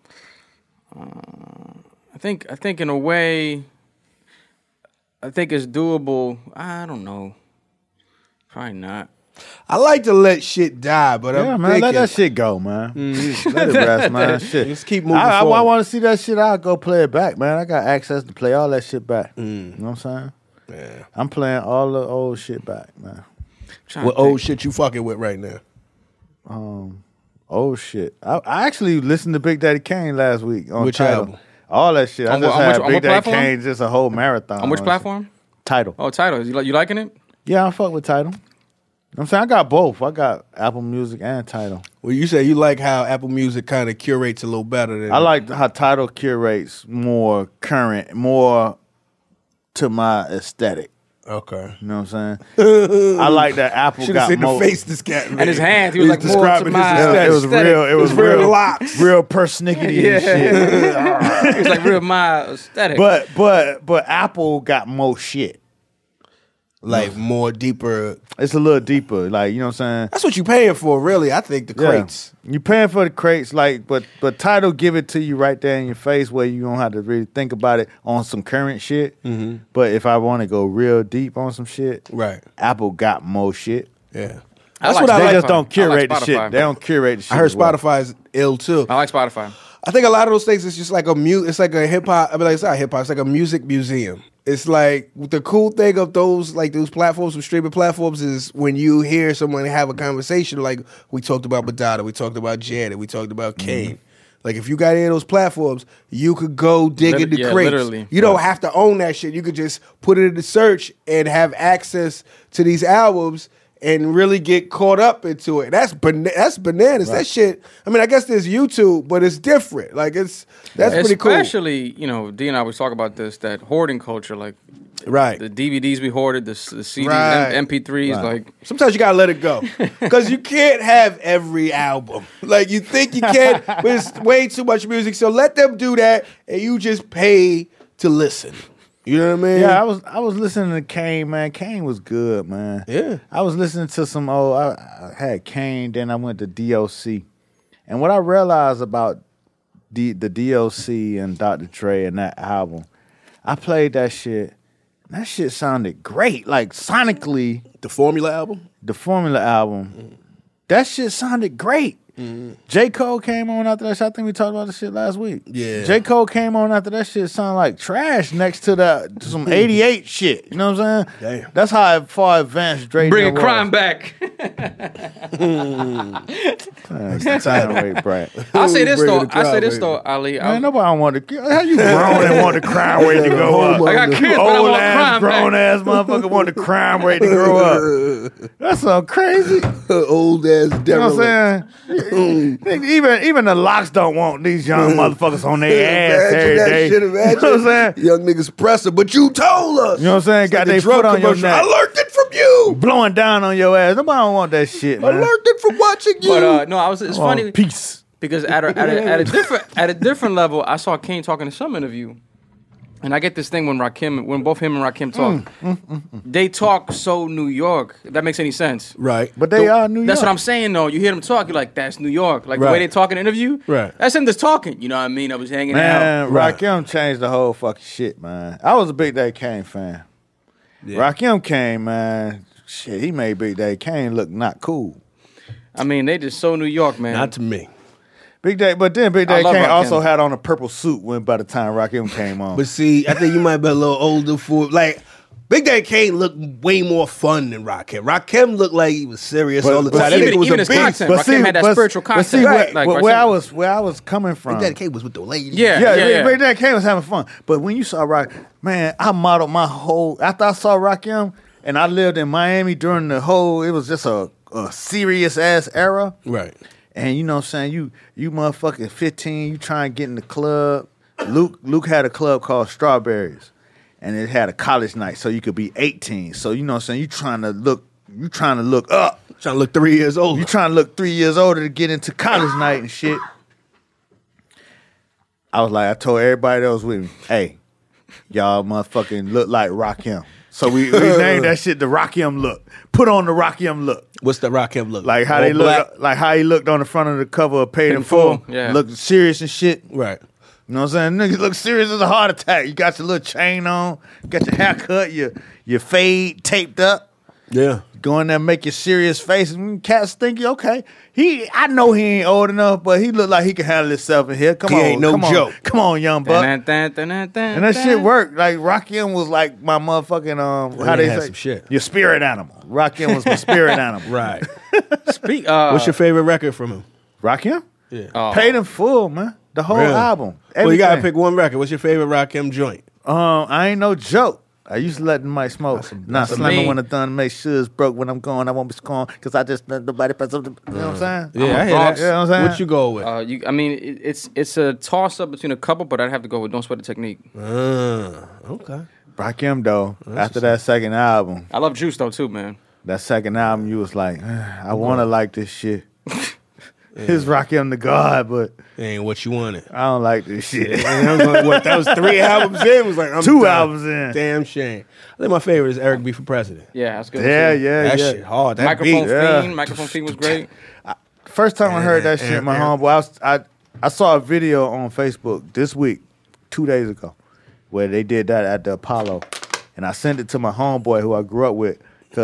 I think I think in a way, I think it's doable. I don't know. Probably not. I like to let shit die, but Yeah, I'm man, thinking, let that shit go, man. Let it rest, man. Shit. Just keep moving I, I, forward. want to see that shit. I'll go play it back, man. I got access to play all that shit back. You know what I'm saying? Yeah. I'm playing all the old shit back, man. Trying What to think. old shit you fucking with right now? Um, old shit. I, I actually listened to Big Daddy Kane last week on Which Tidal. album? All that shit. I On just wh- on had which- on Big what Daddy platform? Kane just a whole marathon. On which shit. platform? Tidal. Oh, title. You like you liking it? Yeah, I fuck with Tidal. I'm saying I got both. I got Apple Music and Tidal. Well, you say you like how Apple Music kind of curates a little better than I like how Tidal curates more current, more to my aesthetic. Okay. You know what I'm saying? I like that Apple Should have got seen more. the face this cat made. And his hands, he was like, more to describing my his Yeah, aesthetic. it was aesthetic. real. It was His real real locks. real persnickety and shit. It's like real my aesthetic. But but but Apple got more shit. like more deeper. It's a little deeper. Like, you know what I'm saying? That's what you paying for, really. I think the crates. Yeah. You paying for the crates, like, but but Tidal give it to you right there in your face where you don't have to really think about it on some current shit. Mm-hmm. But if I want to go real deep on some shit, Right. Apple got more shit. Yeah. That's like what I They like. just don't curate like the shit. Spotify. They don't curate the shit. I heard as well. Spotify is ill too. I like Spotify. I think a lot of those things it's just like a mu. It's like a hip hop. I mean, like, it's not hip hop. It's like a music museum. It's like the cool thing of those like those platforms, some streaming platforms, is when you hear someone have a conversation. Like we talked about Madonna, we talked about Janet, we talked about Kane. Mm-hmm. Like if you got any of those platforms, you could go dig Liter- into yeah, crates. literally. You don't have to own that shit. You could just put it in the search and have access to these albums and really get caught up into it. That's bana- that's bananas. Right. That shit. I mean, I guess there's YouTube, but it's different. Like it's that's pretty cool. Especially, you know, D and I always talk about this, that hoarding culture, like right. The D V Ds we hoarded, the, the C Ds, right. M P threes, right. like sometimes you gotta let it go because you can't have every album. Like you think you can, but it's way too much music. So let them do that, and you just pay to listen. You know what I mean? Yeah, I was I was listening to Kane, man. Kane was good, man. Yeah. I was listening to some old, I, I had Kane, then I went to D O C. And what I realized about D, the D O C and Doctor Dre and that album, I played that shit. That shit sounded great. Like sonically. The Formula album? The Formula album. Mm. That shit sounded great. Mm-hmm. J. Cole came on after that shit. I think we talked about this shit last week. Yeah. J. Cole came on after that shit sounded like trash next to the to some eighty-eight shit. You know what I'm saying? Damn. That's how far advanced Dre bringing was. crime back. Wait, Brad. I'll say this though. Bringing the I say crowd this back. though, Ali. Man, nobody want to. How you grown and want the crime rate to go up? I got kids, but I Old want ass, crime grown back. ass motherfucker want the crime rate to grow up. That's so crazy. Old ass You know what derelict. I'm saying? even even the locks don't want these young motherfuckers on their ass Imagine every that day. shit. You know what I'm saying? Young niggas pressing, but you told us. You know what I'm saying? It's Got like their a drug foot on your commercial. neck. I learned it from you. Blowing down on your ass. Nobody don't want that shit, I man. learned it from watching you. But uh, no, I was. It's Come on, funny Peace. because at a, at a at a different at a different level, I saw Kane talking to some interview, and I get this thing when Rakim, when both him and Rakim talk, Mm, mm, mm, mm. they talk so New York. If that makes any sense. right. But they are New York. That's what I'm saying, though. You hear them talk, you're like, that's New York. Like the Right. way they talk in an interview. Right. That's him just talking. You know what I mean? I was hanging out. Man, Right. Rakim changed the whole fucking shit, man. I was a Big Daddy Kane fan. Yeah. Rakim Kane, man, shit, he made Big Daddy Kane look not cool. I mean, they just so New York, man. Not to me. Big Daddy, but then Big Daddy love Kane Rakim. also had on a purple suit when by the time Rakim came on. But see, I think you might be a little older for like. Big Daddy Kane looked way more fun than Rakim. Rakim looked like he was serious But- all the but time. That even- nigga was even a his beast. content. Rakim had that spiritual But see, content. where, Right, like but where Rakim- I was where I was coming from. Big Daddy Kane was with the ladies. Yeah, Yeah, yeah, Big, yeah. Big Daddy Kane was having fun. But when you saw Rock, man, I modeled my whole after I saw Rakim and I lived in Miami during the whole. It was just a, a serious ass era. Right. And you know what I'm saying? You you motherfucking fifteen, you try and get in the club. Luke Luke had a club called Strawberries. And it had a college night, so you could be eighteen. So you know what I'm saying? You trying to look you trying to look up. Trying to look three years older. You trying to look three years older to get into college night and shit. I was like, I told everybody that was with me, hey, y'all motherfucking look like Rakim. So we, we named that shit the Rakim look. Put on the Rakim look. What's the Rakim look? Like how All they black? look, like how he looked on the front of the cover of Paid in in Full. Full, yeah. Looked serious and shit. Right. You know what I'm saying? Niggas look serious as a heart attack. You got your little chain on, you got your haircut, your your fade taped up. Yeah. Go in there and make your serious face. And cats think you okay. He, I know he ain't old enough, but he look like he can handle himself in here. Come He on, ain't no come joke. on, come on, young buck. Dun, dun, dun, dun, dun, And that dun. shit worked. Like Rakim was like my motherfucking um, Well, how he they had say, some shit. your spirit animal. Rakim was my spirit animal. Right. Speak. Uh, What's your favorite record from him? Rakim, Yeah. oh. Paid in Full, man. The whole Really? album. Well, you gotta Everything. pick one record. What's your favorite Rakim joint? Um, I ain't no joke. I used to let the mic smoke. Not that's slamming me. when the thumb make sure it's broke when I'm gone. I won't be scorned because I just let nobody press up. The, you know what I'm saying? Yeah, I hear Bronx. that. You know what I'm saying? What you go with? Uh, you, I mean, it, it's it's a toss up between a couple, but I'd have to go with "Don't Sweat the Technique." Uh, okay. Rakim though. After that second album, I love Juice though too, man. that second album, you was like, I want to like this shit. It's Rakim the God, but Ain't what you wanted. I don't like this shit. And I was like, what? That was three albums in. It was like I'm Two done. albums in. Damn shame. I think my favorite is Eric B for President. Yeah, that's good. Yeah, too. yeah, That yeah. shit hard. That Microphone beat. yeah. Fiend. Microphone Fiend was great. First time I heard that shit, my homeboy, I, was, I I saw a video on Facebook this week, two days ago, where they did that at the Apollo, and I sent it to my homeboy who I grew up with because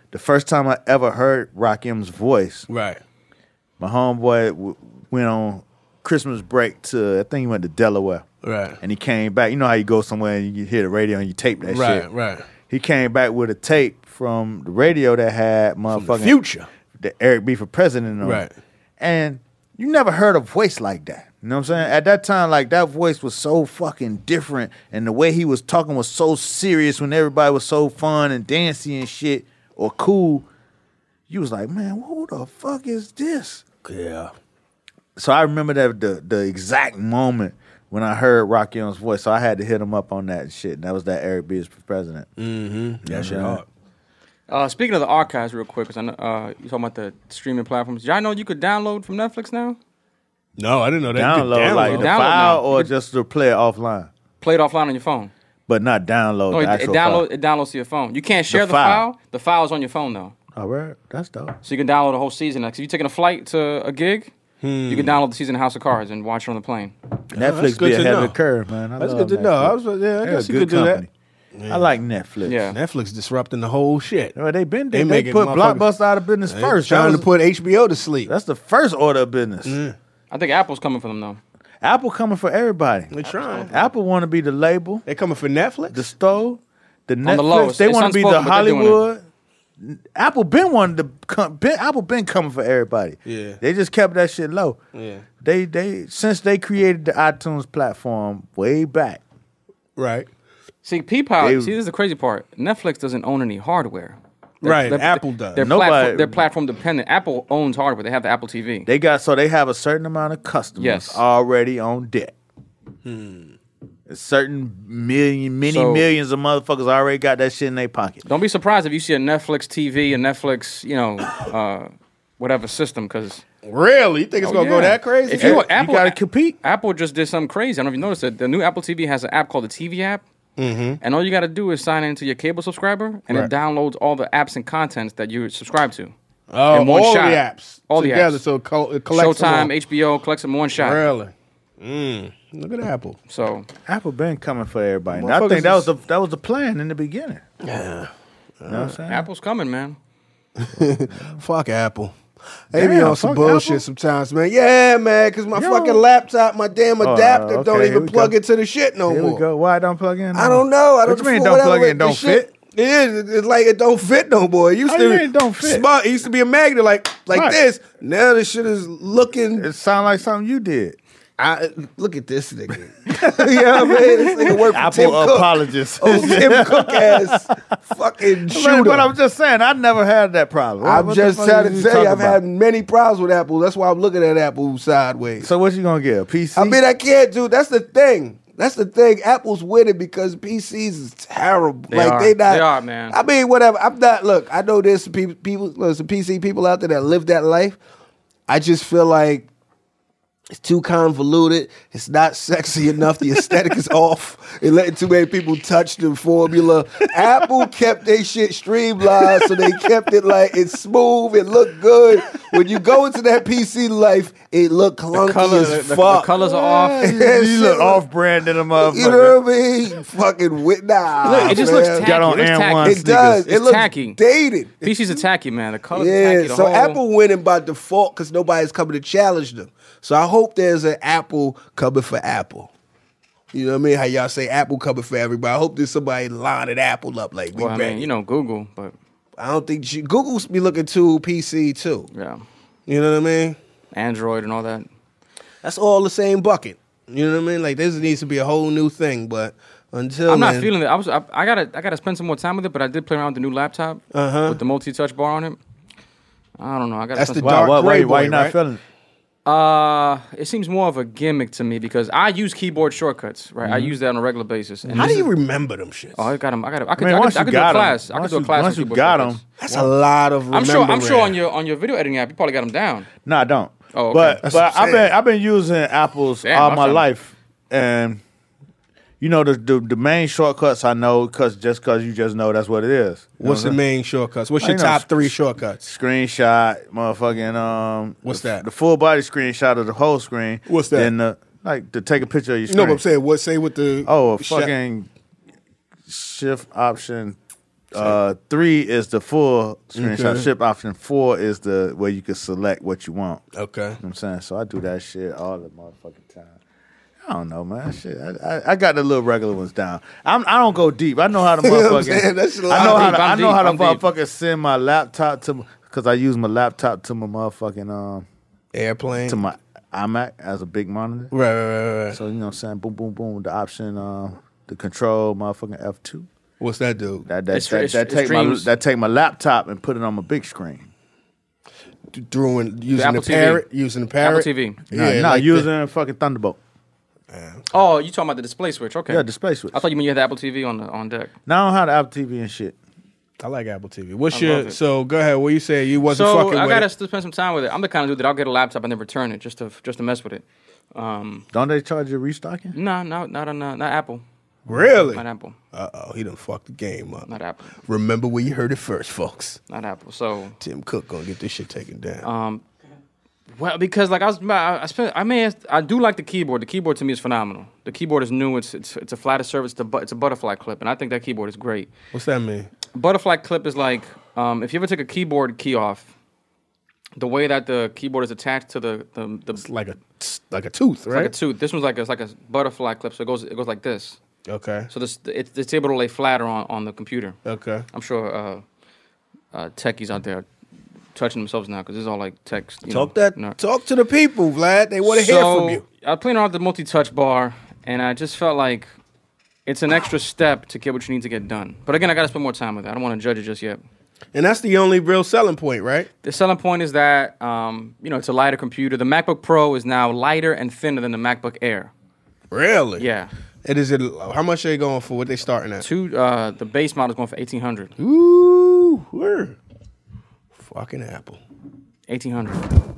the first time I ever heard Rakim's voice, Right. my homeboy w- went on Christmas break to, I think he went to Delaware. Right. And he came back. You know how you go somewhere and you hear the radio and you tape that Right, shit. right. He came back with a tape from the radio that had motherfucking Future. the Eric B for president on Right. it. And you never heard a voice like that. You know what I'm saying? At that time, like that voice was so fucking different, and the way he was talking was so serious when everybody was so fun and dancey and shit or cool. You was like, man, who the fuck is this? Yeah. So I remember that the the exact moment when I heard Rakim's voice. So I had to hit him up on that and shit. And that was that Eric B is for president. Mm-hmm. That shit Yeah. hard. Uh, speaking of the archives, real quick, because I know uh, you talking about the streaming platforms. Y'all know you could download from Netflix now? No, I didn't know that. You could Download, like the Download file now. or just to play it offline, Play it offline on your phone. but not download No, the it, it actual download file. it downloads to your phone. You can't share the, file. file. The file's on your phone though, All right, that's dope. so you can download the whole season. Like, if you're taking a flight to a gig, you can download the season of House of Cards and watch it on the plane. Netflix good be to ahead of know. the curve, man. I That's love good to know. Netflix. I was, yeah, I They're a guess you good could do that. company. I like Netflix. Yeah. Netflix disrupting the whole shit. Well, they been They they, they making put motherfuckers- Blockbuster out of business They first. trying That to was- put H B O to sleep. that's the first order of business. I think Apple's coming for them though. Apple coming for everybody. They're trying. Apple want to be the label, They coming for Netflix? the store, the Netflix. the low. It's- They it's want to be the unspoken, but they're doing it. Hollywood. Apple been wanting to come. Been, Apple been coming for everybody. Yeah. They just kept that shit low. Yeah. They they since they created the iTunes platform way back. Right. See, Peapower. They- See, this is the crazy part. Netflix doesn't own any hardware. Right, Apple does. They're, Nobody- platform, they're platform dependent. Apple owns hardware. They have the Apple T V. They got so they have a certain amount of customers Yes. already on deck. A certain million, many So- millions of motherfuckers already got that shit in their pocket. Don't be surprised if you see a Netflix T V, a Netflix, you know, uh, whatever system, because Really? You think it's gonna go that crazy? If you, You Apple, gotta compete. Apple just did something crazy. I don't know if you noticed it. The new Apple T V has an app called the T V app, and all you got to do is sign into your cable subscriber, and Right. it downloads all the apps and contents that you subscribe to. oh, in one all shot. the apps All the together, apps. so it, co- it collects them all. Showtime, H B O, collects them in one shot. Really? Mm. Look at Apple. So Apple been coming for everybody. And I think that was the that was the plan in the beginning. Yeah. You know what I'm saying? Apple's coming, man. Fuck Apple. They be Damn, on some fuck bullshit Apple? sometimes, man. Yeah, man, because my Yo. fucking laptop, my damn Oh, adapter okay, don't here even we plug go. into the shit no Here more. we go. Why it don't plug in? I don't know. I don't What you mean for don't whatever plug in? the Don't shit- fit? It is. It's like it don't fit no more. It used What to do you mean it don't fit? Smart. It used to be a magnet like like Right. this. Now this shit is looking. It sound like something you did. I, look at this nigga. You know what I mean? This nigga work for Apple Tim Cook. apologist. Old Tim Cook ass fucking But, shooter. but I'm just saying, I never had that problem. What- I'm what the just fuck trying is to you tell you, talking I've about? had many problems with Apple. That's why I'm looking at Apple sideways. So what you gonna get? A P C? I mean, I can't do. That's the thing. That's the thing. Apple's winning because P Cs is terrible. They like are. they not. They are, man. I mean, whatever. I'm not. Look, I know there's some people. People, there's some P C people out there that live that life. I just feel like it's too convoluted. It's not sexy enough. The aesthetic is off. It letting too many people touch the formula. Apple kept their shit streamlined, so they kept it like it's smooth. It looked good. When you go into that P C life, it look clunky Color, as the, the, fuck. the colors are off. you, you look off brand in a motherfucker. You know what I mean? Fucking with nah. Look, it just looks man. tacky. Got on It looks Air tacky. One It does. It's it looks tacky. dated. P Cs are tacky, man. The colors are Yeah, tacky. The so whole, Apple winning by default because nobody's coming to challenge them. So I hope there's an Apple coming for Apple. You know what I mean? How y'all say Apple coming for everybody. I hope there's somebody lining Apple up like we Well, I ready. mean, you know, Google, but I don't think she, Google's be looking to P C too. yeah, You know what I mean? Android and all that. That's all the same bucket. You know what I mean? Like this needs to be a whole new thing, but until I'm not then- feeling it. I was. I, I gotta. I gotta spend some more time with it. But I did play around with the new laptop Uh-huh. with the multi-touch bar on it. I don't know. I gotta. That's spend the some- Why, dark why, why, gray why you boy, not right? feeling it? Uh, it seems more of a gimmick to me because I use keyboard shortcuts. Right, I use that on a regular basis. And How this do you is- remember them shits? Oh, I got them. I got. I could. I mean, I once could, I you could do a got 'em, class. I could once do a you- class. once on you keyboard got shortcuts. 'em. That's a lot of I'm sure. I'm remembering. sure on your on your video editing app, you probably got them down. No, I don't. Oh, okay. But That's but what I'm I've been saying. I've been using Apple's Damn, all my my son. life, and you know the the, the main shortcuts I know because just because you just know that's what it is. You know What's what the I'm main shortcuts? What's I your know. top three shortcuts? saying? Screenshot, motherfucking um. What's the, that? The full body screenshot of the whole screen. What's that? Then the like to take a picture of your No, screen. but I'm saying what? Say what the oh, a sh- fucking shift option Uh, three is the full screenshot Okay. ship option. Four is the where you can select what you want. Okay. You know what I'm saying? So I do that shit all the motherfucking time. I don't know, man. Shit, I, I, I got the little regular ones down. I'm, I don't go deep. I know how to You know what I'm saying? motherfucking. That's a I lot know of how deep. to. I I'm know deep. how to I'm deep. motherfucking send my laptop to because I use my laptop to my motherfucking um Airplane. to my iMac as a big monitor. Right, right, right, right. So you know what I'm saying? Boom, boom, boom. The option, uh, the control, motherfucking F two. What's that do? That that It's- that, it's- that it's take my streams. that take my laptop and put it on my big screen. Through and using the, Apple T V. parrot, using the parrot. Apple T V. Nah, Yeah, nah like using fucking Thunderbolt. Oh, you talking about the display switch? Okay. Yeah, display switch. I thought you meant you had the Apple T V on the on deck. Now I don't have the Apple T V and shit. I like Apple T V. What's I your love it. so? Go ahead. What you say? You wasn't So fucking I with gotta it. still spend some time with it. I'm the kind of dude that I'll get a laptop and then return it just to just to mess with it. Um, Don't they charge you restocking? no, no, not on uh, not Apple, Really? not Apple, Uh oh, he done fucked the game up. not Apple, Remember where you heard it first, folks. not Apple. So, Tim Cook gonna get this shit taken down. um, well, because like I was, I I spent, I may, I do like the keyboard. The keyboard to me is phenomenal. The keyboard is new. It's it's it's a flatter surface. It's a, bu- it's a butterfly clip, and I think that keyboard is great. What's that mean? Butterfly clip is like um, if you ever take a keyboard key off, the way that the keyboard is attached to the the, the It's like a like a tooth, right? like a tooth. This one's like a, it's like a butterfly clip, so it goes it goes like this. Okay. So this it's, it's able to lay flatter on, on the computer. Okay. I'm sure uh, uh, techies out there are touching themselves now because this is all like text. You Talk know, that. nerd. Talk to the people, Vlad. They want to hear So, from you. I played around with the multi-touch bar, and I just felt like it's an extra step to get what you need to get done. But again, I got to spend more time with it. I don't want to judge it just yet. And that's the only real selling point, right? The selling point is that um, you know it's a lighter computer. The MacBook Pro is now lighter and thinner than the MacBook Air. Really? Yeah, And is it? How much are they going for? What they starting at? two. Uh, the base model is going for eighteen hundred. Ooh, where? Fucking Apple. Eighteen hundred.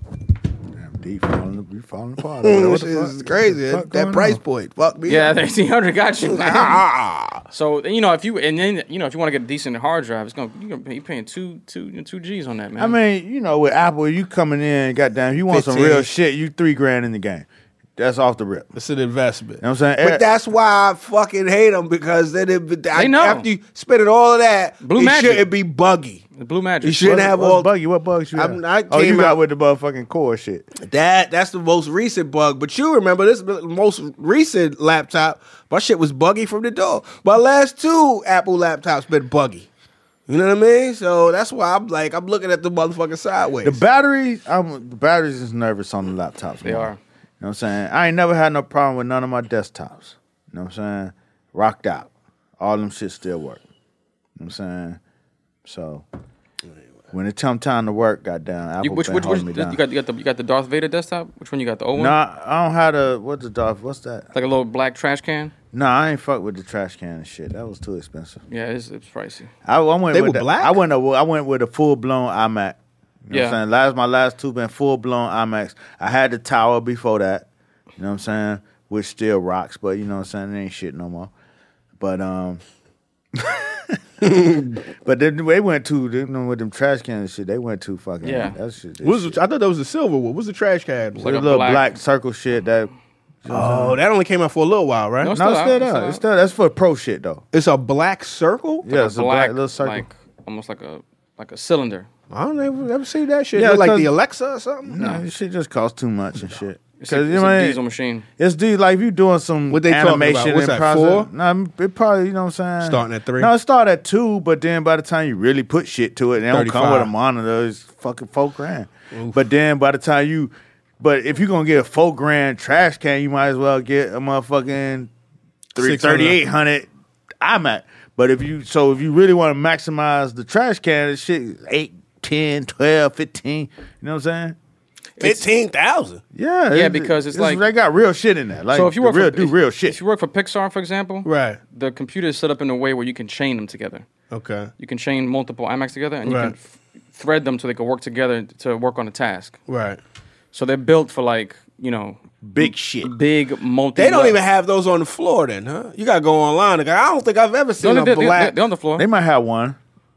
Damn, D falling, you falling apart. This What the is fuck? crazy. What the That, fuck that going price on? point. Fuck me. Yeah, the eighteen hundred got you. Ah. So you know if you and then you know if you want to get a decent hard drive, it's gonna you're gonna pay, you're paying two two two G's on that, man. I mean, you know, with Apple, you coming in, goddamn, you want some fifteen. real shit, you three grand in the game. That's off the rip. You It's an investment. know what I'm saying? But that's why I fucking hate them because then it, I, They know. after you spending all of that, Blue it Magic. shouldn't be buggy. the Blue Magic. You shouldn't What- have what's all buggy. What bugs you I'm- have? I Oh, you came got out- with the motherfucking core shit. that. That's the most recent bug. But you remember this most recent laptop? My shit was buggy from the door. My last two Apple laptops been buggy. You know what I mean? So that's why I'm like I'm looking at the motherfucker sideways. The batteries, I'm the batteries is nervous on the laptops. They man. are. You know what I'm saying? I ain't never had no problem with none of my desktops. You know what I'm saying? Rocked out. All them shit still work. You know what I'm saying? So when it come time to work, goddamn, Apple You, which been which, which holding me you down. got you got the you got the Darth Vader desktop? Which one you got? The old one? Nah, I don't have the what's the Darth? What's that? Like a little black trash can? Nah, I ain't fuck with the trash can and shit. That was too expensive. Yeah, it's it's pricey. I, I went They with were the, black? I went. A, I went with a full blown iMac. You know Yeah. what I'm saying? Last my last two been full blown iMacs. I had the tower before that. You know what I'm saying? Which still rocks, but you know what I'm saying? It ain't shit no more. But um, but then they went to you know, with them trash cans and shit. They went to fucking Yeah. That shit. that What was shit. the- I thought that was the silver one. What was the trash can? With like a a little black- black, circle shit that. Oh, that only came out for a little while, right? No, No, Still it's out, still it's there. still It's out. still that's for pro shit though. It's a black circle. Yeah, it's a black little circle. like almost like a like a cylinder. I don't ever, ever see that shit. Yeah, Look like 'cause- the Alexa or something. No, this shit just costs too much and shit. It's a, Because you it's know, a it- diesel machine. It's D like if you doing some What they talking about? animation What's in that, process. four? Nah, it probably you know what I'm saying. Starting at three? No, it start at two, but then by the time you really put shit to it, they don't come with a thirty-five. monitor. It's fucking four grand. But then by the time you, but if you're gonna get a four grand trash can, you might as well get a motherfucking three six hundred. thirty eight hundred iMac. But if you so if you really want to maximize the trash can, this shit is eight, ten, twelve, fifteen. You know what I'm saying? Fifteen thousand. Yeah, Yeah, it- because it's like- they got real shit in there. Like so if you the work real, for do if, real shit. if you work for Pixar, for example, Right. the computer is set up in a way where you can chain them together. Okay. You can chain multiple iMacs together, and you Right. can f- thread them so they can work together to work on a task. Right. So they're built for like you know Big shit. big multi. They don't even have those on the floor then, huh? You gotta go online. Like, I don't think I've ever They're seen on, a the, they're, black. they're on the floor. They might have one.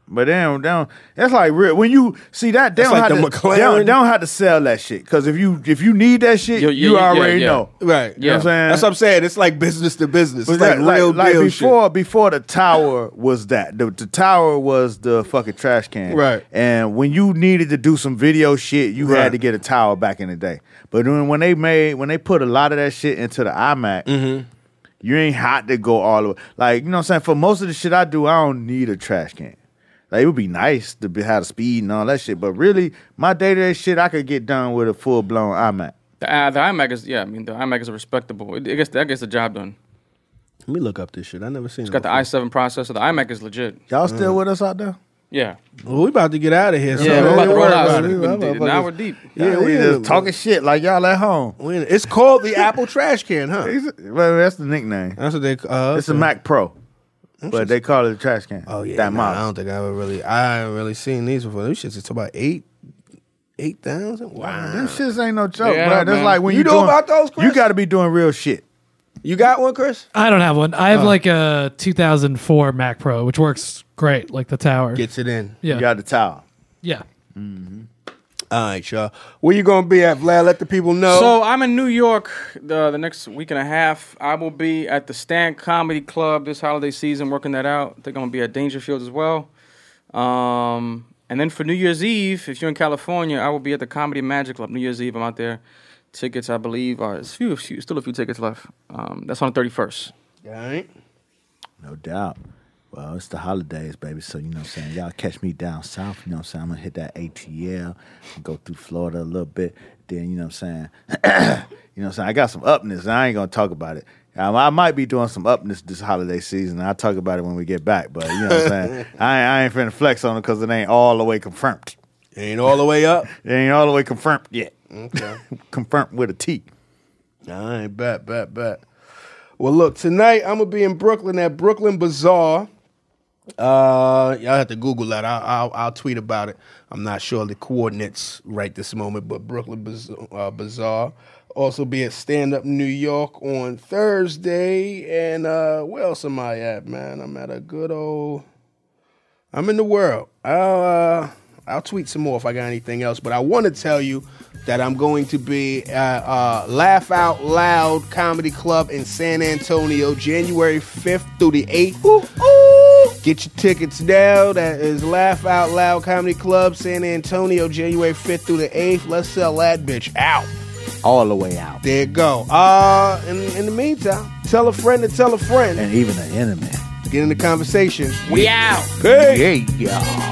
But they don't, they don't, that's like real. When you see that, they That's don't, like have the to, McLaren. they, don't, they don't have to sell that shit. Because if you if you need that shit, Yeah, you yeah, yeah, already yeah. know. Right. You know what I'm saying? That's what I'm saying. It's like business to business. It's But like that- real like, deal like before, shit. before the tower was that. The, the tower was the fucking trash can. Right. And when you needed to do some video shit, you Right. had to get a tower back in the day. But when, when they made, when they put a lot of that shit into the iMac, Mm-hmm. you ain't hot to go all the way. Like, you know what I'm saying? For most of the shit I do, I don't need a trash can. Like, it would be nice to be, have the speed and all that shit. But really, my day-to-day shit, I could get done with a full-blown iMac. The, uh, the iMac is yeah. I mean, the iMac is a respectable. It, it gets that gets the job done. Let me look up this shit. I never seen it. It's got the i seven processor. The iMac is legit. Y'all still with us out there? Yeah. Well, we about to get out of here. So Yeah, we're don't about to roll worry out. about it. We- We- we- motherfuckers- Now we're deep. Yeah, Yeah, we we in- just talking shit like y'all at home. we in- It's called the Apple Trash Can, huh? Well, that's the nickname. That's what they. Uh, It's a Mac Pro, but they call it a trash can. Oh yeah, that nah, I model. don't think I ever really. I haven't really seen these before. These shits is about eight, eight thousand. Wow. Them shits ain't no joke, Yeah, bro. That's man. like when You you, know doing, about those, Chris? You got to be doing real shit. You got one, Chris? I don't have one. I have like a two thousand four Mac Pro, which works great, like the tower. Gets it in. yeah, You got the towel. yeah. All right, y'all. Where you gonna be at, Vlad? Let the people know. So I'm in New York the the next week and a half. I will be at the Stand Comedy Club this holiday season, working that out. I think I'm gonna be at Dangerfield as well. Um, and then for New Year's Eve, if you're in California, I will be at the Comedy Magic Club. New Year's Eve, I'm out there. Tickets, I believe, are there's few, few, still a few tickets left. Um, that's on the thirty-first. all right. No doubt. Well, it's the holidays, baby. So, you know what I'm saying? Y'all catch me down south. You know what I'm saying? I'm going to hit that A T L and go through Florida a little bit. Then, you know what I'm saying? you know what I'm saying? I got some upness, and I ain't going to talk about it. Um, I might be doing some upness this holiday season. I'll talk about it when we get back. But, you know what I'm saying? I, ain't, I ain't finna flex on it because it ain't all the way confirmed. Ain't all the way up. It ain't all the way confirmed yet. Okay. Confirmed with a T. All right, bet, bet, bet. Well, look, tonight I'm gonna be in Brooklyn at Brooklyn Bazaar. Uh, y'all have to Google that. I'll, I'll, I'll tweet about it. I'm not sure the coordinates right this moment, but Brooklyn Bazaar. Uh, Bazaar. Also be at Stand Up New York on Thursday. And uh, where else am I at, man? I'm at a good old. I'm in the world. I'll uh, I'll tweet some more if I got anything else. But I want to tell you that I'm going to be at uh, Laugh Out Loud Comedy Club in San Antonio, January fifth through the eighth. Ooh, ooh. Get your tickets now. That is Laugh Out Loud Comedy Club, San Antonio, January fifth through the eighth. Let's sell that bitch out. All the way out. There you go. Uh, in, in the meantime, tell a friend to tell a friend. And even an enemy. Get in the conversation. We out. Hey. Yeah, yeah.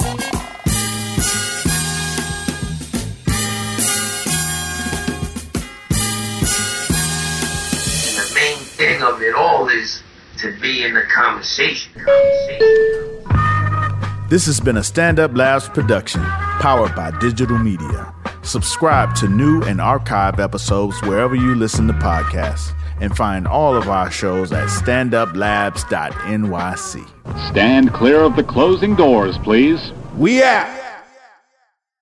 And the main thing of it all is to be in the conversation. conversation. This has been a Stand Up Labs production, powered by digital media. Subscribe to new and archive episodes wherever you listen to podcasts, and find all of our shows at stand up labs dot N Y C. Stand clear of the closing doors, please. We out.